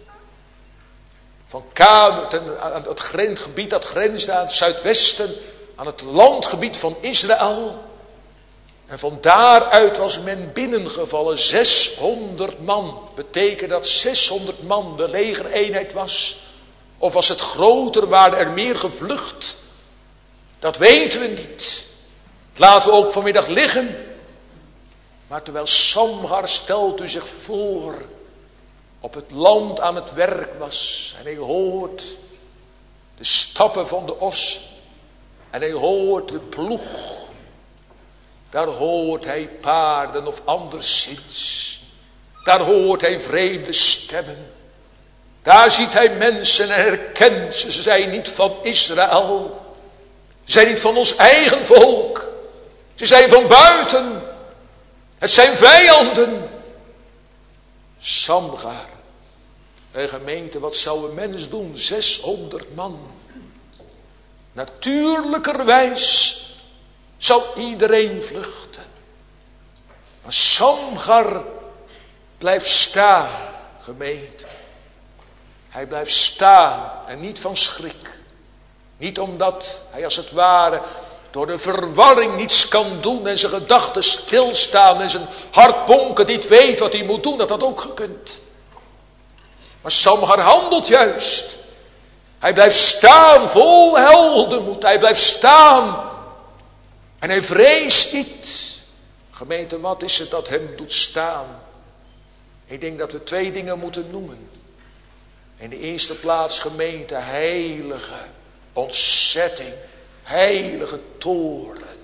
van Canaan, het grensgebied dat grensde aan het zuidwesten, aan het landgebied van Israël. En van daaruit was men binnengevallen, zeshonderd man. Betekent dat zeshonderd man de legereenheid was? Of was het groter, waren er meer gevlucht? Dat weten we niet. Laten we ook vanmiddag liggen. Maar terwijl Samgar, stelt u zich voor, op het land aan het werk was. En hij hoort de stappen van de os. En hij hoort de ploeg. Daar hoort hij paarden of anderszins. Daar hoort hij vreemde stemmen. Daar ziet hij mensen en herkent ze. Ze zijn niet van Israël. Ze zijn niet van ons eigen volk. Ze zijn van buiten. Het zijn vijanden. Samgar. Een gemeente, wat zou een mens doen? zeshonderd man. Natuurlijkerwijs zou iedereen vluchten. Maar Samgar blijft staan, gemeente. Hij blijft staan en niet van schrik. Niet omdat hij als het ware door de verwarring niets kan doen en zijn gedachten stilstaan en zijn hart bonken, niet weet wat hij moet doen, dat had ook gekund. Maar Samgar handelt juist. Hij blijft staan vol heldenmoed. Hij blijft staan. En hij vreest niet. Gemeente, wat is het dat hem doet staan? Ik denk dat we twee dingen moeten noemen. In de eerste plaats, gemeente, heilige ontzetting. Heilige toorn.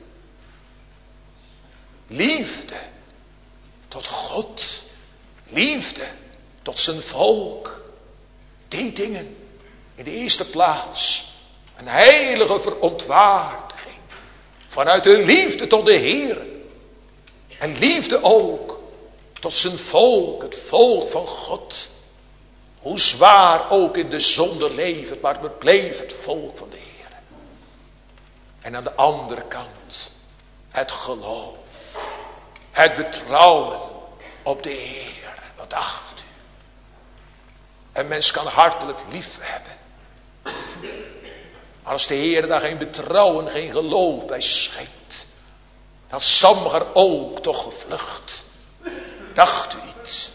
Liefde tot God. Liefde tot zijn volk. Die dingen. In de eerste plaats. Een heilige verontwaardiging. Vanuit de liefde tot de Heer. En liefde ook tot zijn volk. Het volk van God. Hoe zwaar ook in de zonde levert. Maar het bleef het volk van de Heer. En aan de andere kant. Het geloof. Het betrouwen op de Heer. Wat dacht u? Een mens kan hartelijk lief hebben. Als de Heer daar geen betrouwen, geen geloof bij schenkt. Dat Samgar ook toch gevlucht. Dacht u niet?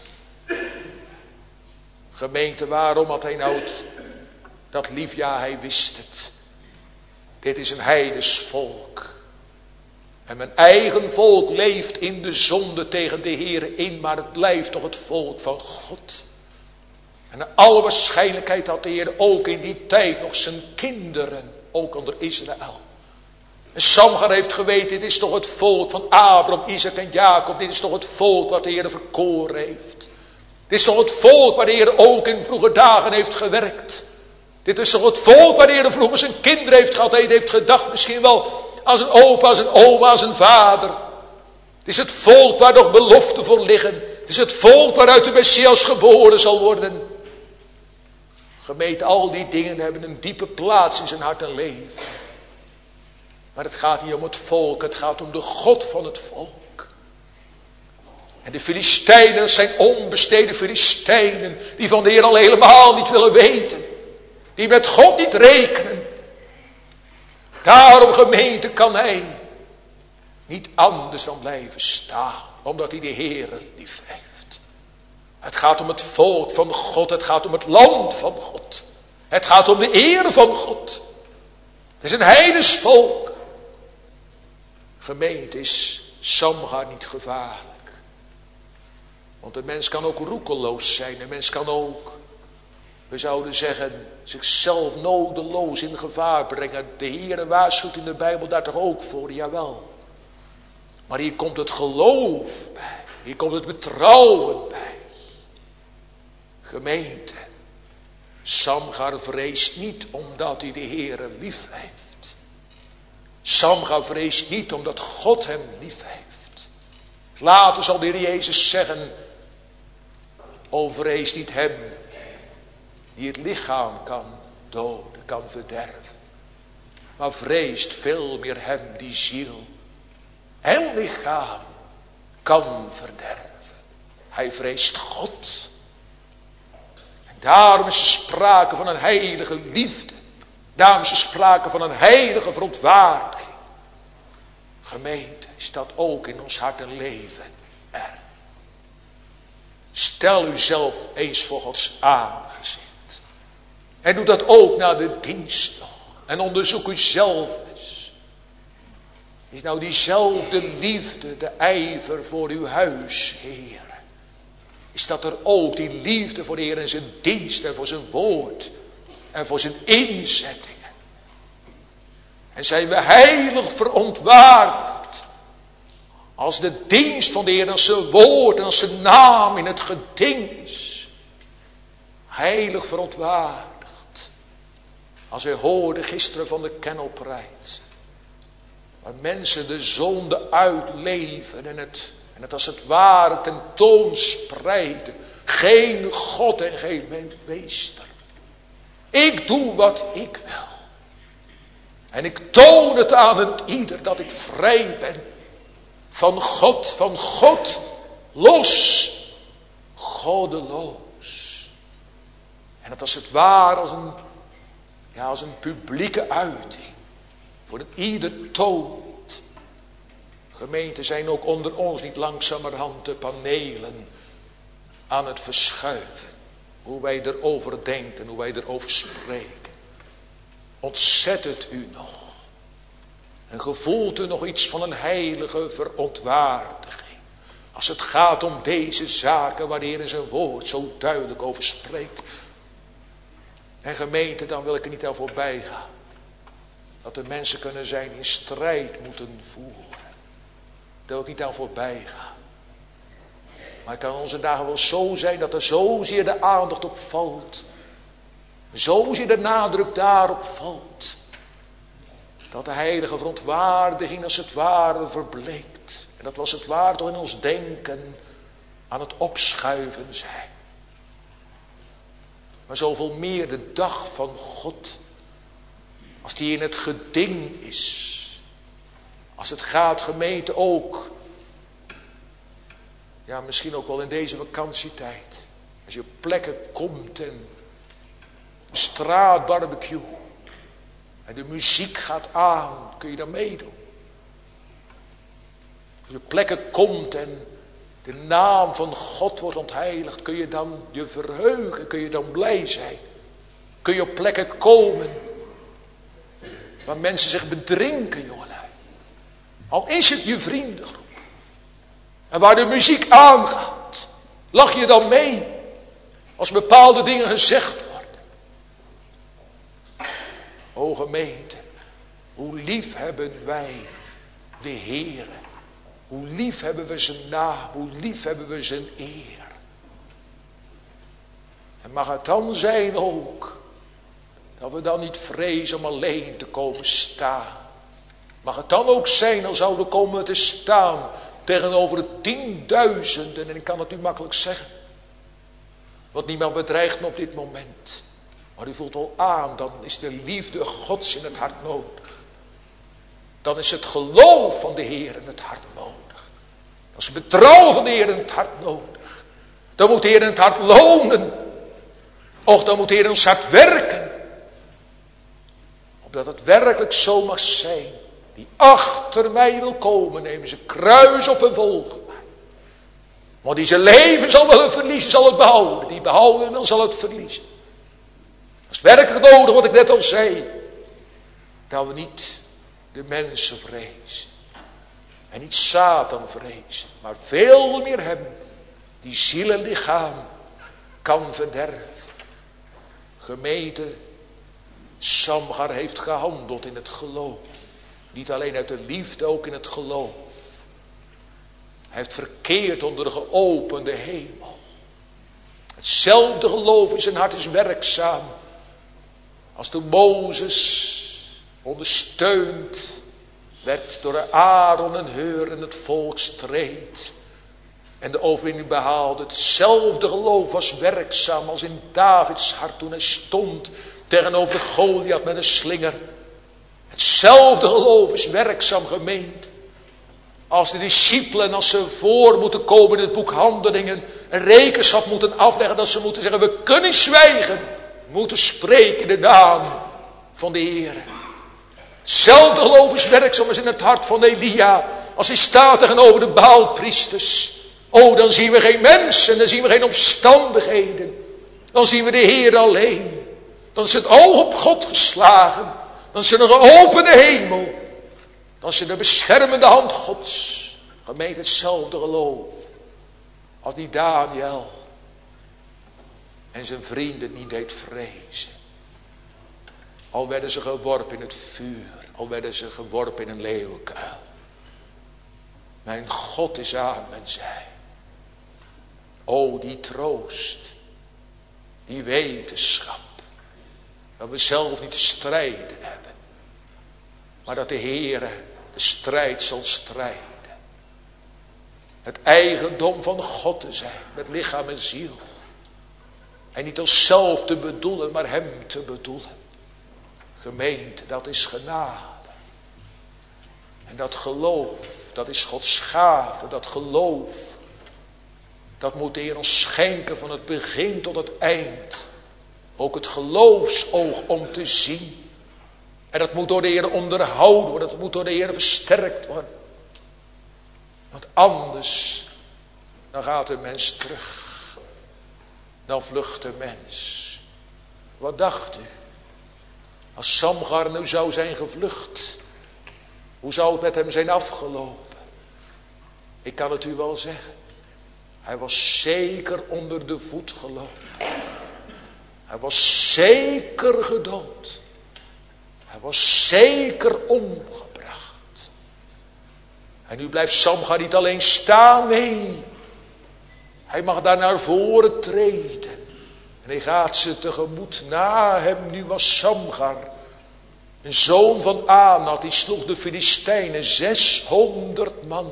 Gemeente, waarom had hij nou het, dat lief? Ja, hij wist het. Dit is een heidens volk. En mijn eigen volk leeft in de zonde tegen de Heer in. Maar het blijft toch het volk van God. En naar alle waarschijnlijkheid had de Heer ook in die tijd nog zijn kinderen. Ook onder Israël. En Samgar heeft geweten, dit is toch het volk van Abraham, Isaac en Jacob. Dit is toch het volk wat de Heer verkoren heeft. Dit is toch het volk waar de Heer ook in vroege dagen heeft gewerkt. Dit is toch het volk waar de Heer vroeger zijn kinderen heeft gehad. Hij heeft gedacht misschien wel aan zijn opa, aan zijn oma, aan zijn vader. Het is het volk waar nog beloften voor liggen. Het is het volk waaruit de Messias geboren zal worden. Gemeente, al die dingen hebben een diepe plaats in zijn hart en leven. Maar het gaat niet om het volk, het gaat om de God van het volk. En de Filistijnen zijn onbesteden Filistijnen, die van de Heer al helemaal niet willen weten. Die met God niet rekenen. Daarom, gemeente, kan hij niet anders dan blijven staan, omdat hij de Heer lief heeft. Het gaat om het volk van God, het gaat om het land van God. Het gaat om de eer van God. Het is een heidens volk. Gemeente, is Samgar niet gevaarlijk? Want een mens kan ook roekeloos zijn. Een mens kan ook, we zouden zeggen, zichzelf nodeloos in gevaar brengen. De Heere waarschuwt in de Bijbel daar toch ook voor, jawel. Maar hier komt het geloof bij. Hier komt het betrouwen bij. Gemeente. Samgar vreest niet omdat hij de Heere lief heeft. Samgar vreest niet omdat God hem lief heeft. Later zal de Heer Jezus zeggen, o vrees niet hem die het lichaam kan doden, kan verderven. Maar vreest veel meer hem die ziel en lichaam kan verderven. Hij vreest God. En daarom is er sprake van een heilige liefde. Daarom is er sprake van een heilige verontwaardiging. Gemeente, is dat ook in ons hart en leven er. Stel uzelf eens voor Gods aangezicht. En doe dat ook na de dienst nog. En onderzoek uzelf eens. Is nou diezelfde liefde, de ijver voor uw huis, Heer? Is dat er ook die liefde voor de Heer en zijn dienst en voor zijn woord en voor zijn inzettingen? En zijn we heilig verontwaardigd als de dienst van de Heer, als zijn woord en als zijn naam in het geding is. Heilig verontwaardigd. Als wij hoorden gisteren van de kennelprijs. Waar mensen de zonde uitleven en het, en het als het ware tentoonspreiden. Geen God en geen meester. Ik doe wat ik wil. En ik toon het aan het ieder dat ik vrij ben. Van God, van God los. Goddeloos. En het als het ware als een, ja, als een publieke uiting. Voor het ieder toont. Gemeenten zijn ook onder ons niet langzamerhand de panelen aan het verschuiven. Hoe wij erover denken, hoe wij erover spreken. Ontzet het u nog. En gevoelt u nog iets van een heilige verontwaardiging. Als het gaat om deze zaken waar de Heer in zijn woord zo duidelijk over spreekt. En gemeente, dan wil ik er niet aan voorbij gaan. Dat er mensen kunnen zijn die strijd moeten voeren. Daar wil ik niet aan voorbij gaan. Maar het kan onze dagen wel zo zijn dat er zozeer de aandacht op valt. Zozeer de nadruk daarop valt. Dat de heilige verontwaardiging als het ware verbleekt. En dat was het ware toch in ons denken aan het opschuiven zijn. Maar zoveel meer de dag van God. Als die in het geding is. Als het gaat gemeente ook. Ja, misschien ook wel in deze vakantietijd. Als je op plekken komt en een straatbarbecue. En de muziek gaat aan. Kun je dan meedoen? Als je op plekken komt en de naam van God wordt ontheiligd. Kun je dan je verheugen. Kun je dan blij zijn. Kun je op plekken komen. Waar mensen zich bedrinken, jongelui. Al is het je vriendengroep. En waar de muziek aangaat. Lach je dan mee. Als bepaalde dingen gezegd worden. O gemeente. Hoe lief hebben wij de Heere. Hoe lief hebben we zijn naam. Hoe lief hebben we zijn eer. En mag het dan zijn ook. Dat we dan niet vrezen om alleen te komen staan. Mag het dan ook zijn als zouden komen te staan tegenover de tienduizenden. En ik kan het u makkelijk zeggen. Want niemand bedreigt me op dit moment. Maar u voelt al aan, dan is de liefde Gods in het hart nodig. Dan is het geloof van de Heer in het hart nodig. Dan is het betrouwen van de Heer in het hart nodig. Dan moet de Heer in het hart lonen. Och, dan moet de Heer in ons hart werken. Opdat het werkelijk zo mag zijn. Die achter mij wil komen, nemen ze kruis op en volgen mij. Want die zijn leven zal willen verliezen, zal het behouden. Die behouden wil, zal het verliezen. Dat is werkelijk nodig, wat ik net al zei. Dat we niet de mensen vrezen. En niet Satan vrezen. Maar veel meer hem die ziel en lichaam kan verderven. Gemeente, Samgar heeft gehandeld in het geloof. Niet alleen uit de liefde, ook in het geloof. Hij heeft verkeerd onder de geopende hemel. Hetzelfde geloof in zijn hart is werkzaam. Als toen Mozes ondersteund werd door Aaron en Hur en het volk streed. En de overwinning behaalde. Hetzelfde geloof was werkzaam als in Davids hart toen hij stond tegenover de Goliath met een slinger. Hetzelfde geloof is werkzaam, gemeente. Als de discipelen, als ze voor moeten komen in het boek Handelingen, een rekenschap moeten afleggen, dat ze moeten zeggen, we kunnen niet zwijgen. We moeten spreken in de naam van de Heer. Hetzelfde geloof is werkzaam als in het hart van Elia. Als hij staat tegenover de Baalpriesters. Oh, dan zien we geen mensen, dan zien we geen omstandigheden. Dan zien we de Heer alleen. Dan is het oog op God geslagen. Dan is er een geopende hemel. Dan is er de beschermende hand Gods. Gemeente, hetzelfde geloof als die Daniel en zijn vrienden niet deed vrezen. Al werden ze geworpen in het vuur. Al werden ze geworpen in een leeuwenkuil. Mijn God is aan mijn zij. O, die troost. Die wetenschap. Dat we zelf niet te strijden hebben. Maar dat de Heere de strijd zal strijden. Het eigendom van God te zijn. Met lichaam en ziel. En niet onszelf te bedoelen, maar hem te bedoelen. Gemeente, dat is genade. En dat geloof, dat is Gods gave. Dat geloof, dat moet de Heer ons schenken van het begin tot het eind. Ook het geloofsoog om te zien. En dat moet door de Heer onderhouden worden. Dat moet door de Heer versterkt worden. Want anders, dan gaat de mens terug. Dan vlucht de mens. Wat dacht u? Als Samgar nu zou zijn gevlucht, hoe zou het met hem zijn afgelopen? Ik kan het u wel zeggen. Hij was zeker onder de voet gelopen. Hij was zeker gedood. Hij was zeker omgebracht. En nu blijft Samgar niet alleen staan, nee. Hij mag daar naar voren treden. En hij gaat ze tegemoet. Na hem nu was Samgar, een zoon van Anat, die sloeg de Filistijnen, zeshonderd man.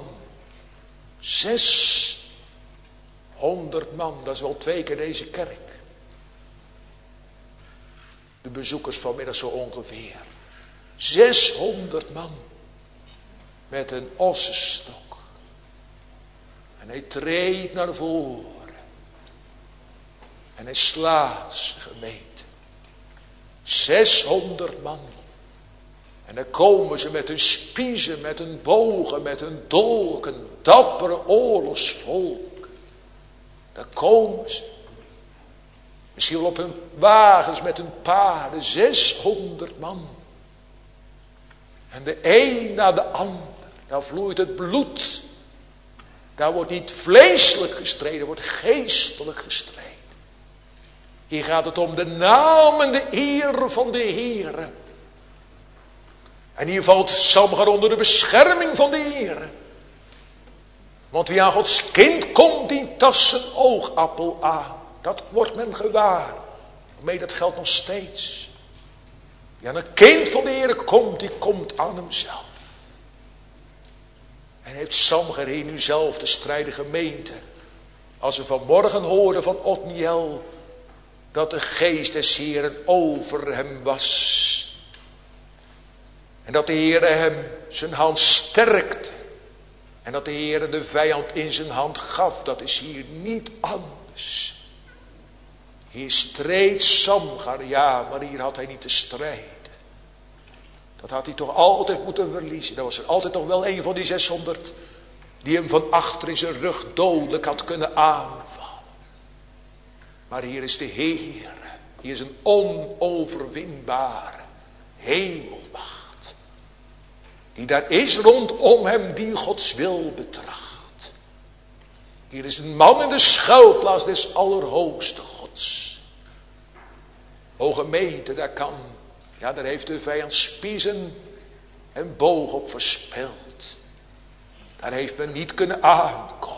Zeshonderd man, dat is wel twee keer deze kerk. De bezoekers vanmiddag zo ongeveer. Zeshonderd man. Met een ossenstok. En hij treedt naar voren. En hij slaat ze, gemeente. Zeshonderd man. En dan komen ze met hun spiezen, met hun bogen, met hun dolken. Dappere oorlogsvolk. Daar komen ze. Misschien wel op hun wagens met hun paarden. Zeshonderd man. En de een na de ander. Daar vloeit het bloed. Daar wordt niet vleeselijk gestreden. Wordt geestelijk gestreden. Hier gaat het om de naam en de eer van de Heere. En hier valt Samgar onder de bescherming van de Heere. Want wie aan Gods kind komt, die tast zijn oogappel aan. Dat wordt men gewaar. Maar dat geldt nog steeds. Wie aan een kind van de Heere komt, die komt aan hemzelf. En heeft Samgar hier nu zelf de strijden gemeente. Als we vanmorgen hoorden van Otniel, dat de geest des Heeren over hem was. En dat de Heere hem zijn hand sterkte. En dat de Heere de vijand in zijn hand gaf. Dat is hier niet anders. Hier streed Samgar, ja, maar hier had hij niet te strijden. Dat had hij toch altijd moeten verliezen. Dat was er altijd toch wel een van die zeshonderd die hem van achter in zijn rug dodelijk had kunnen aanvallen. Maar hier is de Heer. Hier is een onoverwinbare hemelmacht. Die daar is rondom hem die Gods wil betracht. Hier is een man in de schuilplaats des Allerhoogste Gods. O gemeente, daar kan, ja, daar heeft de vijand spiezen en boog op verspild. Daar heeft men niet kunnen aankomen.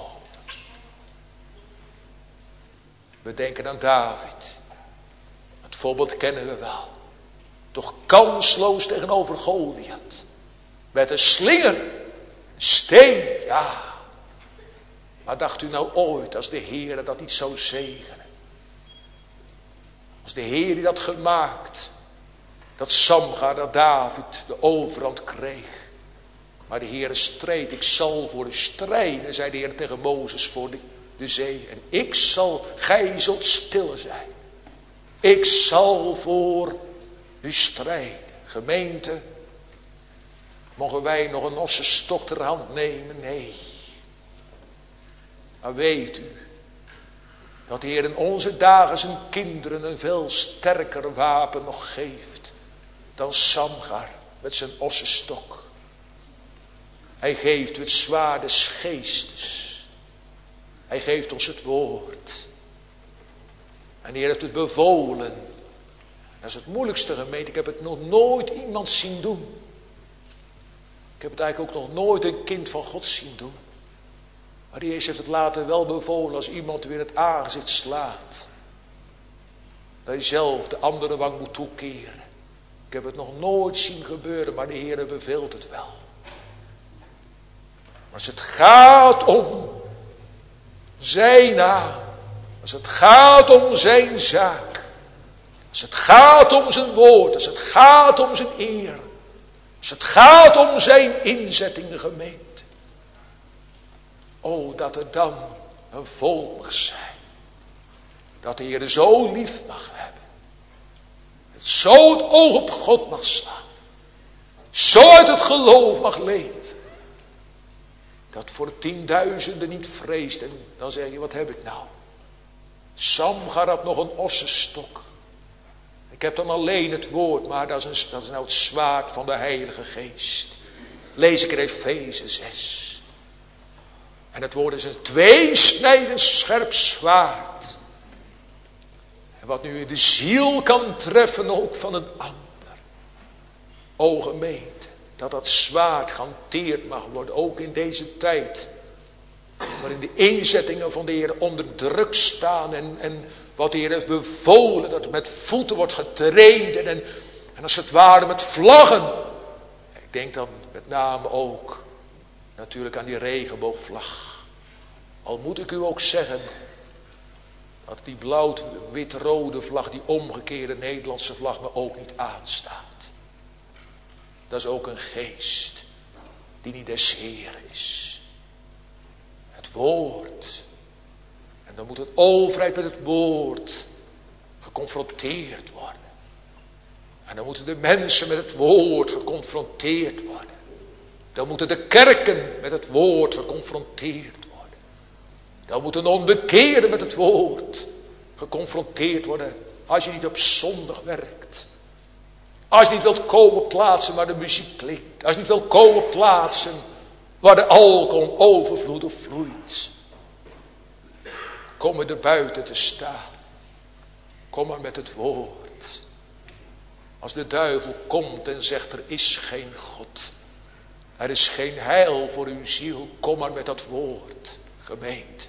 We denken aan David. Het voorbeeld kennen we wel. Toch kansloos tegenover Goliath. Met een slinger, een steen, ja. Maar dacht u nou ooit, als de Heer dat niet zou zegenen? Als de Heer die dat gemaakt, dat Samgar, dat David de overhand kreeg. Maar de Heer streed, ik zal voor u strijden, zei de Heer tegen Mozes voor de, de zee. En ik zal, gij zult stil zijn. Ik zal voor u strijden. Gemeente, mogen wij nog een ossenstok ter hand nemen? Nee. Maar weet u, dat de Heer in onze dagen zijn kinderen een veel sterker wapen nog geeft dan Samgar met zijn ossenstok. Hij geeft het zwaard des geestes. Hij geeft ons het woord. En de Heer heeft het bevolen. Dat is het moeilijkste, gemeente. Ik heb het nog nooit iemand zien doen. Ik heb het eigenlijk ook nog nooit een kind van God zien doen. Maar de Jezus heeft het later wel bevolen als iemand weer het aangezicht slaat. Dat je zelf de andere wang moet toekeren. Ik heb het nog nooit zien gebeuren, maar de Heer beveelt het wel. Maar als het gaat om zijn naam. Als het gaat om zijn zaak. Als het gaat om zijn woord. Als het gaat om zijn eer. Als het gaat om zijn inzettingen, gemeente. O, dat er dan een volk mag zijn. Dat de Heer zo lief mag hebben. Het zo het oog op God mag slaan. Zo uit het geloof mag leven. Dat voor tienduizenden niet vreest. En dan zeg je, wat heb ik nou? Samgar had nog een ossenstok. Ik heb dan alleen het woord, maar dat is, een, dat is nou het zwaard van de Heilige Geest. Lees ik in Efeze zes. En het woord is een tweesnijdend scherp zwaard. En wat nu in de ziel kan treffen ook van een ander. O gemeente, dat dat zwaard gehanteerd mag worden, ook in deze tijd. Waarin de inzettingen van de Heer onder druk staan. En, en wat de Heer heeft bevolen, dat het met voeten wordt getreden. En, en als het ware met vlaggen. Ik denk dan met name ook natuurlijk aan die regenboogvlag. Al moet ik u ook zeggen dat die blauw-wit-rode vlag, die omgekeerde Nederlandse vlag, me ook niet aanstaat. Dat is ook een geest die niet des Heeren is. Het woord. En dan moet een overheid met het woord geconfronteerd worden. En dan moeten de mensen met het woord geconfronteerd worden. Dan moeten de kerken met het woord geconfronteerd worden. Dan moeten de onbekeerden met het woord geconfronteerd worden. Als je niet op zondag werkt. Als je niet wilt komen plaatsen waar de muziek klinkt. Als je niet wilt komen plaatsen waar de alcohol overvloedig vloeit. Kom er buiten te staan. Kom maar met het woord. Als de duivel komt en zegt er is geen God. Er is geen heil voor uw ziel. Kom maar met dat woord, gemeente.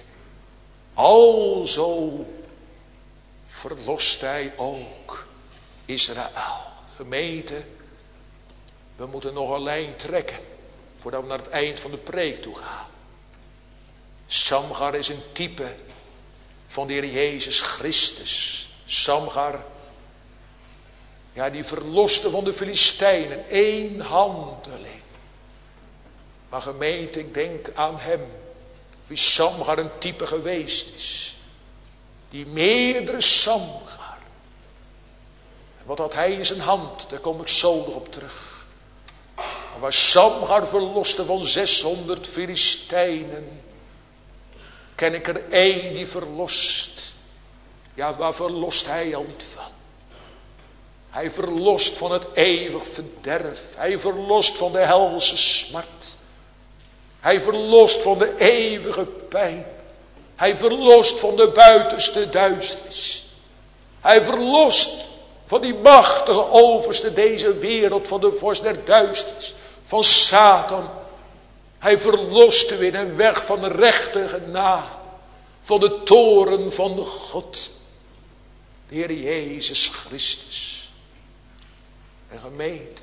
Alzo verlost hij ook Israël. Gemeente, we moeten nog een lijn trekken voordat we naar het eind van de preek toe gaan. Samgar is een type van de Heer Jezus Christus. Samgar, ja, die verloste van de Filistijnen. Eén handeling. Maar gemeente, ik denk aan hem. Wie Samgar een type geweest is. Die meerdere Samgar. Wat had hij in zijn hand? Daar kom ik zo nog op terug. Maar waar Samgar verloste van zeshonderd Filistijnen. Ken ik er één die verlost. Ja, waar verlost hij al niet van? Hij verlost van het eeuwig verderf. Hij verlost van de helse smart. Hij verlost van de eeuwige pijn. Hij verlost van de buitenste duisternis. Hij verlost van die machtige overste deze wereld, van de vorst der duisternis, van Satan. Hij verlost u in een weg van rechte genade, van de toren van de God, de Heer Jezus Christus. En gemeente,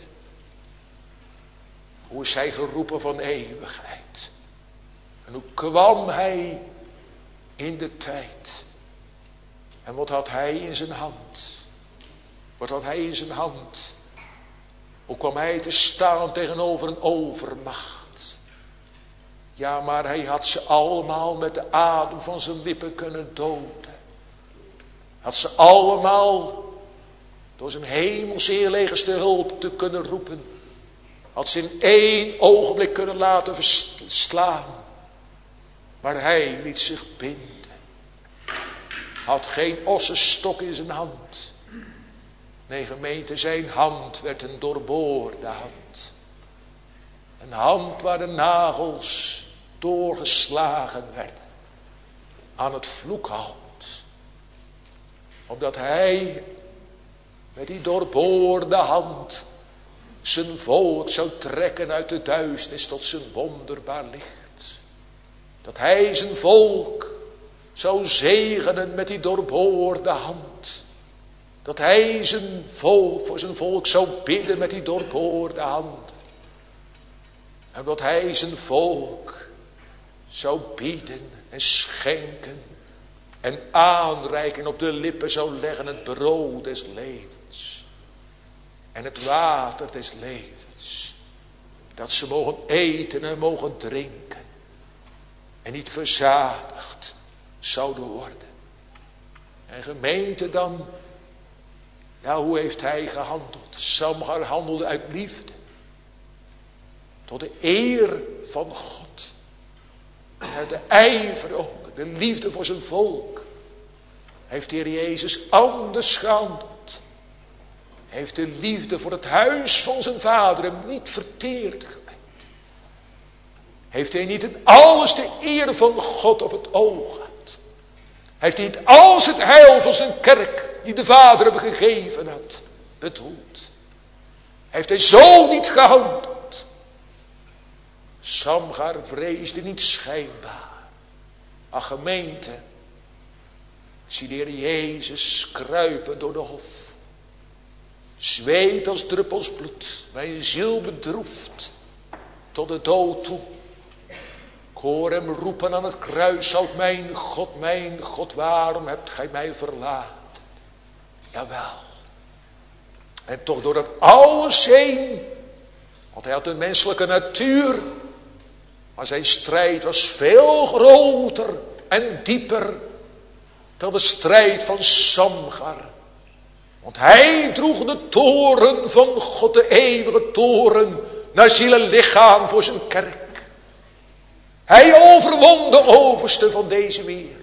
hoe is hij geroepen van eeuwigheid? En hoe kwam hij in de tijd? En wat had hij in zijn hand? Wat had hij in zijn hand? Hoe kwam hij te staan tegenover een overmacht? Ja, maar hij had ze allemaal met de adem van zijn lippen kunnen doden. Had ze allemaal door zijn hemelse heerlegers te hulp te kunnen roepen. Had ze in één ogenblik kunnen laten verslaan. Maar hij liet zich binden. Had geen ossenstok in zijn hand. Nee, gemeente, zijn hand werd een doorboorde hand. Een hand waar de nagels doorgeslagen werden. Aan het vloekhout. Opdat hij met die doorboorde hand zijn volk zou trekken uit de duisternis tot zijn wonderbaar licht. Dat hij zijn volk zou zegenen met die doorboorde hand. Dat hij zijn volk, voor zijn volk zou bidden met die doorboorde hand. En dat hij zijn volk zou bieden en schenken en aanreiken, op de lippen zou leggen het brood des levens. En het water des levens. Dat ze mogen eten en mogen drinken. En niet verzadigd zouden worden. En gemeente dan. Ja, hoe heeft hij gehandeld? Samgar handelde uit liefde. Tot de eer van God. En uit de ijver ook. De liefde voor zijn volk. Heeft de Heer Jezus anders gehandeld. Heeft de liefde voor het huis van zijn vader hem niet verteerd gemeend. Heeft hij niet in alles de eer van God op het oog gehad. Heeft hij niet alles het heil van zijn kerk, die de vader hem gegeven had, bedoeld. Heeft hij zo niet gehandeld. Samgar vreesde niet schijnbaar. Ach gemeente, zie de Heer Jezus kruipen door de hof. Zweet als druppels bloed, mijn ziel bedroefd, tot de dood toe. Ik hoor hem roepen aan het kruishout, mijn God, mijn God, waarom hebt gij mij verlaten? Jawel. En toch door dat alles heen, want hij had een menselijke natuur, maar zijn strijd was veel groter en dieper dan de strijd van Samgar. Want hij droeg de toren van God, de eeuwige toren, naar ziel en lichaam voor zijn kerk. Hij overwon de overste van deze wereld.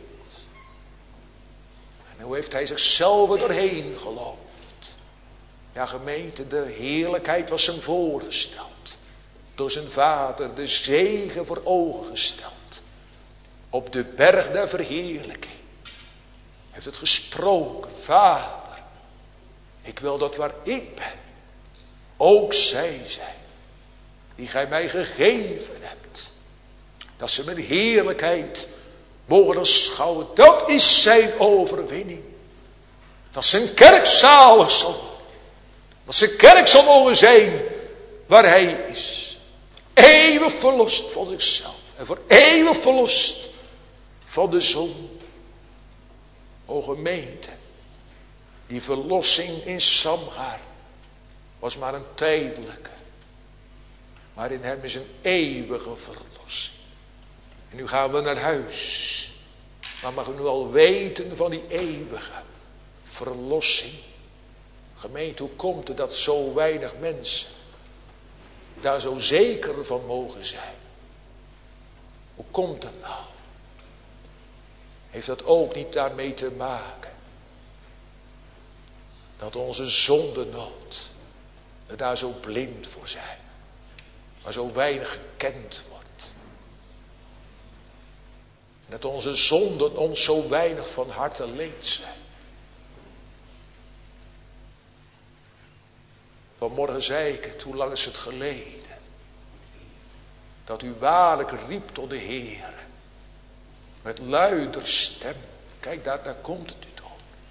En hoe heeft hij zichzelf er doorheen geloofd? Ja gemeente, de heerlijkheid was hem voorgesteld. Door zijn vader de zegen voor ogen gesteld. Op de berg der verheerlijking. Heeft het gesproken, Vader. Ik wil dat waar ik ben, ook zij zijn, die gij mij gegeven hebt. Dat ze mijn heerlijkheid mogen aanschouwen. Dat is zijn overwinning. Dat zijn kerk zalig zal worden. Dat zijn kerk zal mogen zijn waar hij is. Eeuwig verlost van zichzelf. En voor eeuwig verlost van de zonde. O gemeente. Die verlossing in Samgar was maar een tijdelijke. Maar in hem is een eeuwige verlossing. En nu gaan we naar huis. Maar mag u nu al weten van die eeuwige verlossing. Gemeente, hoe komt het dat zo weinig mensen daar zo zeker van mogen zijn? Hoe komt dat nou? Heeft dat ook niet daarmee te maken dat onze zondenood, we daar zo blind voor zijn, maar zo weinig gekend wordt? Dat onze zonden ons zo weinig van harte leed zijn. Vanmorgen zei ik het, hoe lang is het geleden? Dat u waarlijk riep tot de Heer. Met luider stem. Kijk, daar, daar komt het u toch.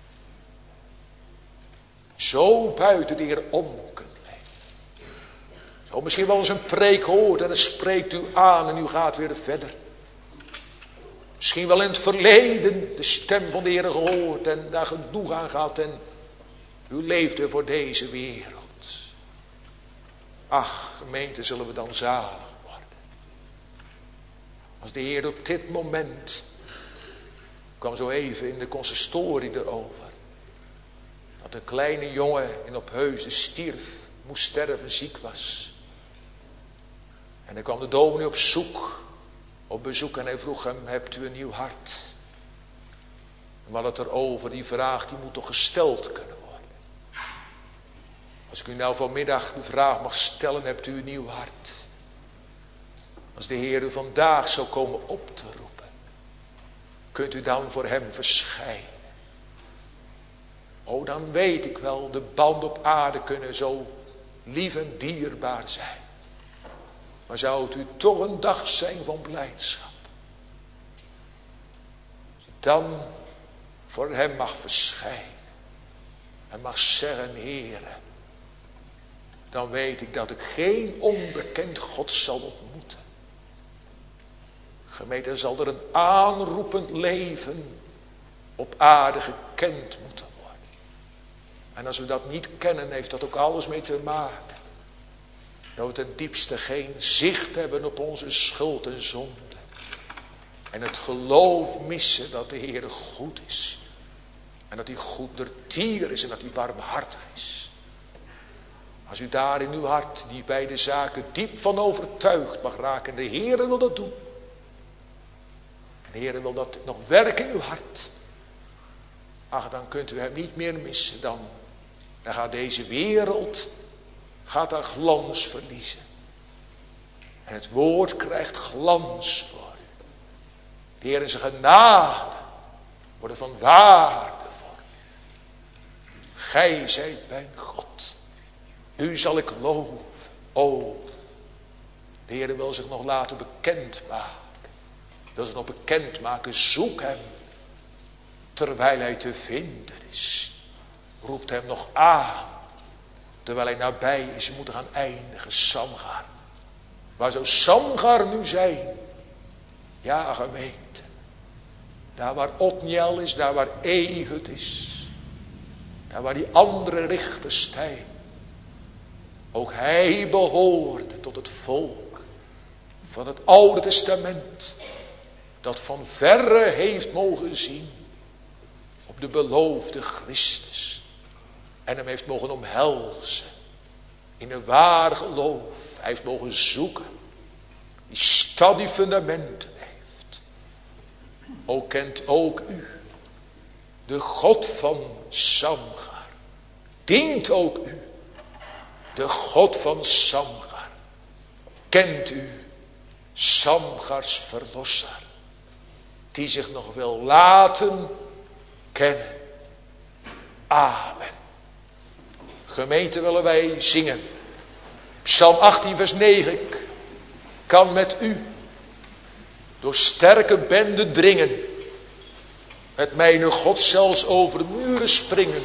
Zo buiten de Heer om kunt leven. Zo misschien wel eens een preek hoort en dan spreekt u aan en u gaat weer verder. Misschien wel in het verleden de stem van de Heer gehoord en daar genoeg aan gehad en u leefde voor deze wereld. Ach, gemeente, zullen we dan zalig worden. Als de Heer op dit moment, kwam zo even in de consistorie erover, dat een kleine jongen in Opheusden stierf, moest sterven, ziek was. En dan kwam de dominee op zoek, op bezoek en hij vroeg hem, hebt u een nieuw hart? En we hadden het erover, die vraag die moet toch gesteld kunnen worden. Als ik u nou vanmiddag de vraag mag stellen, hebt u een nieuw hart? Als de Heer u vandaag zou komen op te roepen, kunt u dan voor hem verschijnen? O, dan weet ik wel, de banden op aarde kunnen zo lief en dierbaar zijn. Maar zou het u toch een dag zijn van blijdschap? Als u dan voor hem mag verschijnen en mag zeggen, Heere, dan weet ik dat ik geen onbekend God zal ontmoeten. Gemeente, zal er een aanroepend leven op aarde gekend moeten worden. En als we dat niet kennen, heeft dat ook alles mee te maken. Dat we ten diepste geen zicht hebben op onze schuld en zonde. En het geloof missen dat de Heer goed is. En dat hij goedertier is en dat hij barmhartig is. Als u daar in uw hart, die bij de zaken diep van overtuigd mag raken. En de Heer wil dat doen. En de Heer wil dat nog werken in uw hart. Ach, dan kunt u hem niet meer missen. Dan, dan gaat deze wereld, gaat haar glans verliezen. En het woord krijgt glans voor u. De Heer in zijn genade worden van waarde voor u. Gij zijt mijn God. U zal ik loven. O, de Heer wil zich nog laten bekendmaken. Wil zich nog bekendmaken. Zoek hem. Terwijl hij te vinden is. Roept hem nog aan. Terwijl hij nabij is. Moeten gaan eindigen. Samgar. Waar zou Samgar nu zijn? Ja, gemeente. Daar waar Otniel is. Daar waar Ehud is. Daar waar die andere richters zijn. Ook hij behoorde tot het volk van het Oude Testament. Dat van verre heeft mogen zien op de beloofde Christus. En hem heeft mogen omhelzen in een waar geloof. Hij heeft mogen zoeken. Die stad die fundamenten heeft. O, kent ook u de God van Samgar. Dient ook u de God van Samgar. Kent u Samgars verlosser. Die zich nog wil laten kennen. Amen. Gemeente, willen wij zingen. Psalm achttien vers negen. Ik kan met u door sterke benden dringen. Met mijn God zelfs over muren springen.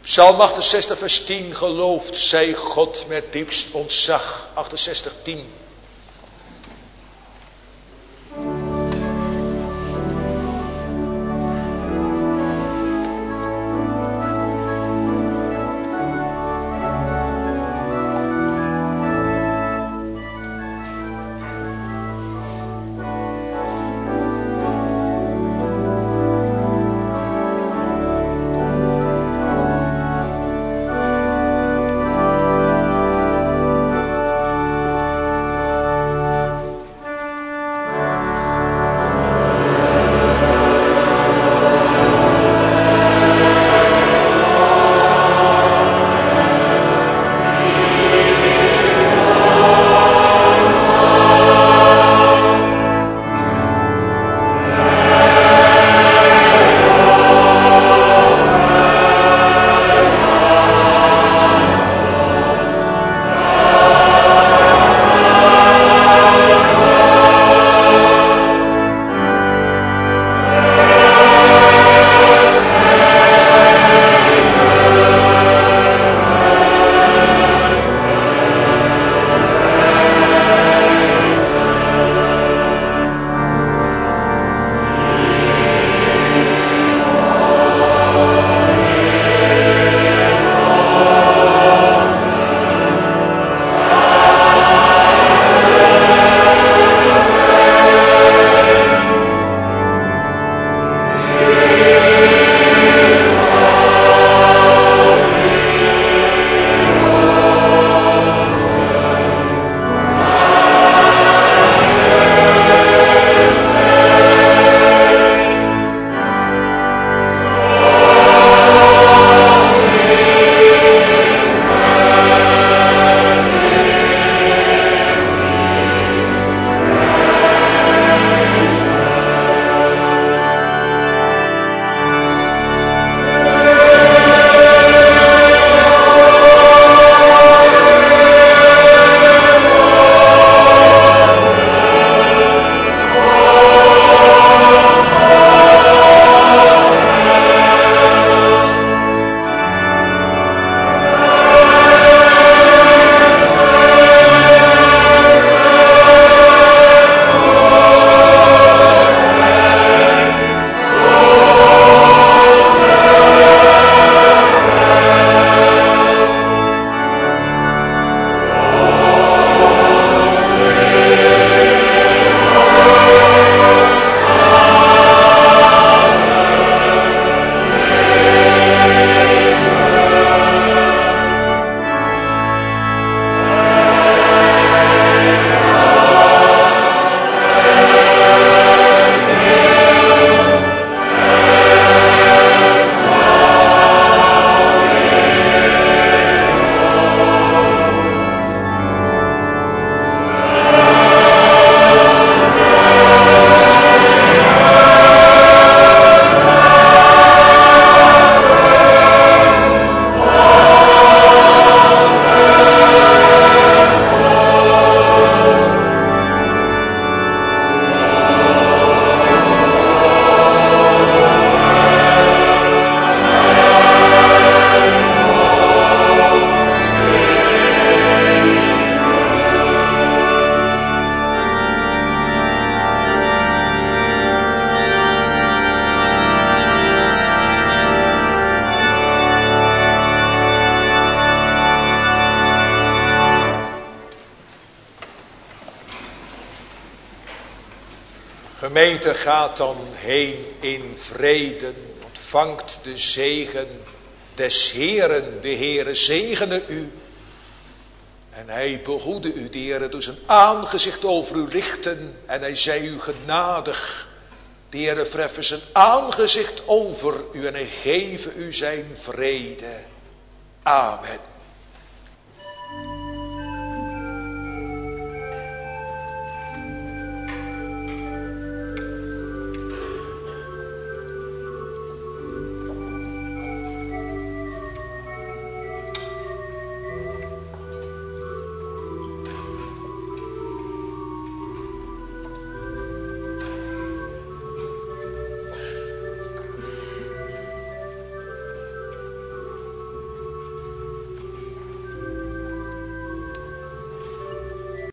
Psalm achtenzestig vers tien, geloofd zij God met diepst ontzag. achtenzestig tien. Gemeente, gaat dan heen in vrede, ontvangt de zegen des Heeren. De Heere zegene u en hij behoede u. De Heere doet zijn aangezicht over u richten en hij zij u genadig. De Heere verheffen zijn aangezicht over u en hij geven u zijn vrede. Amen.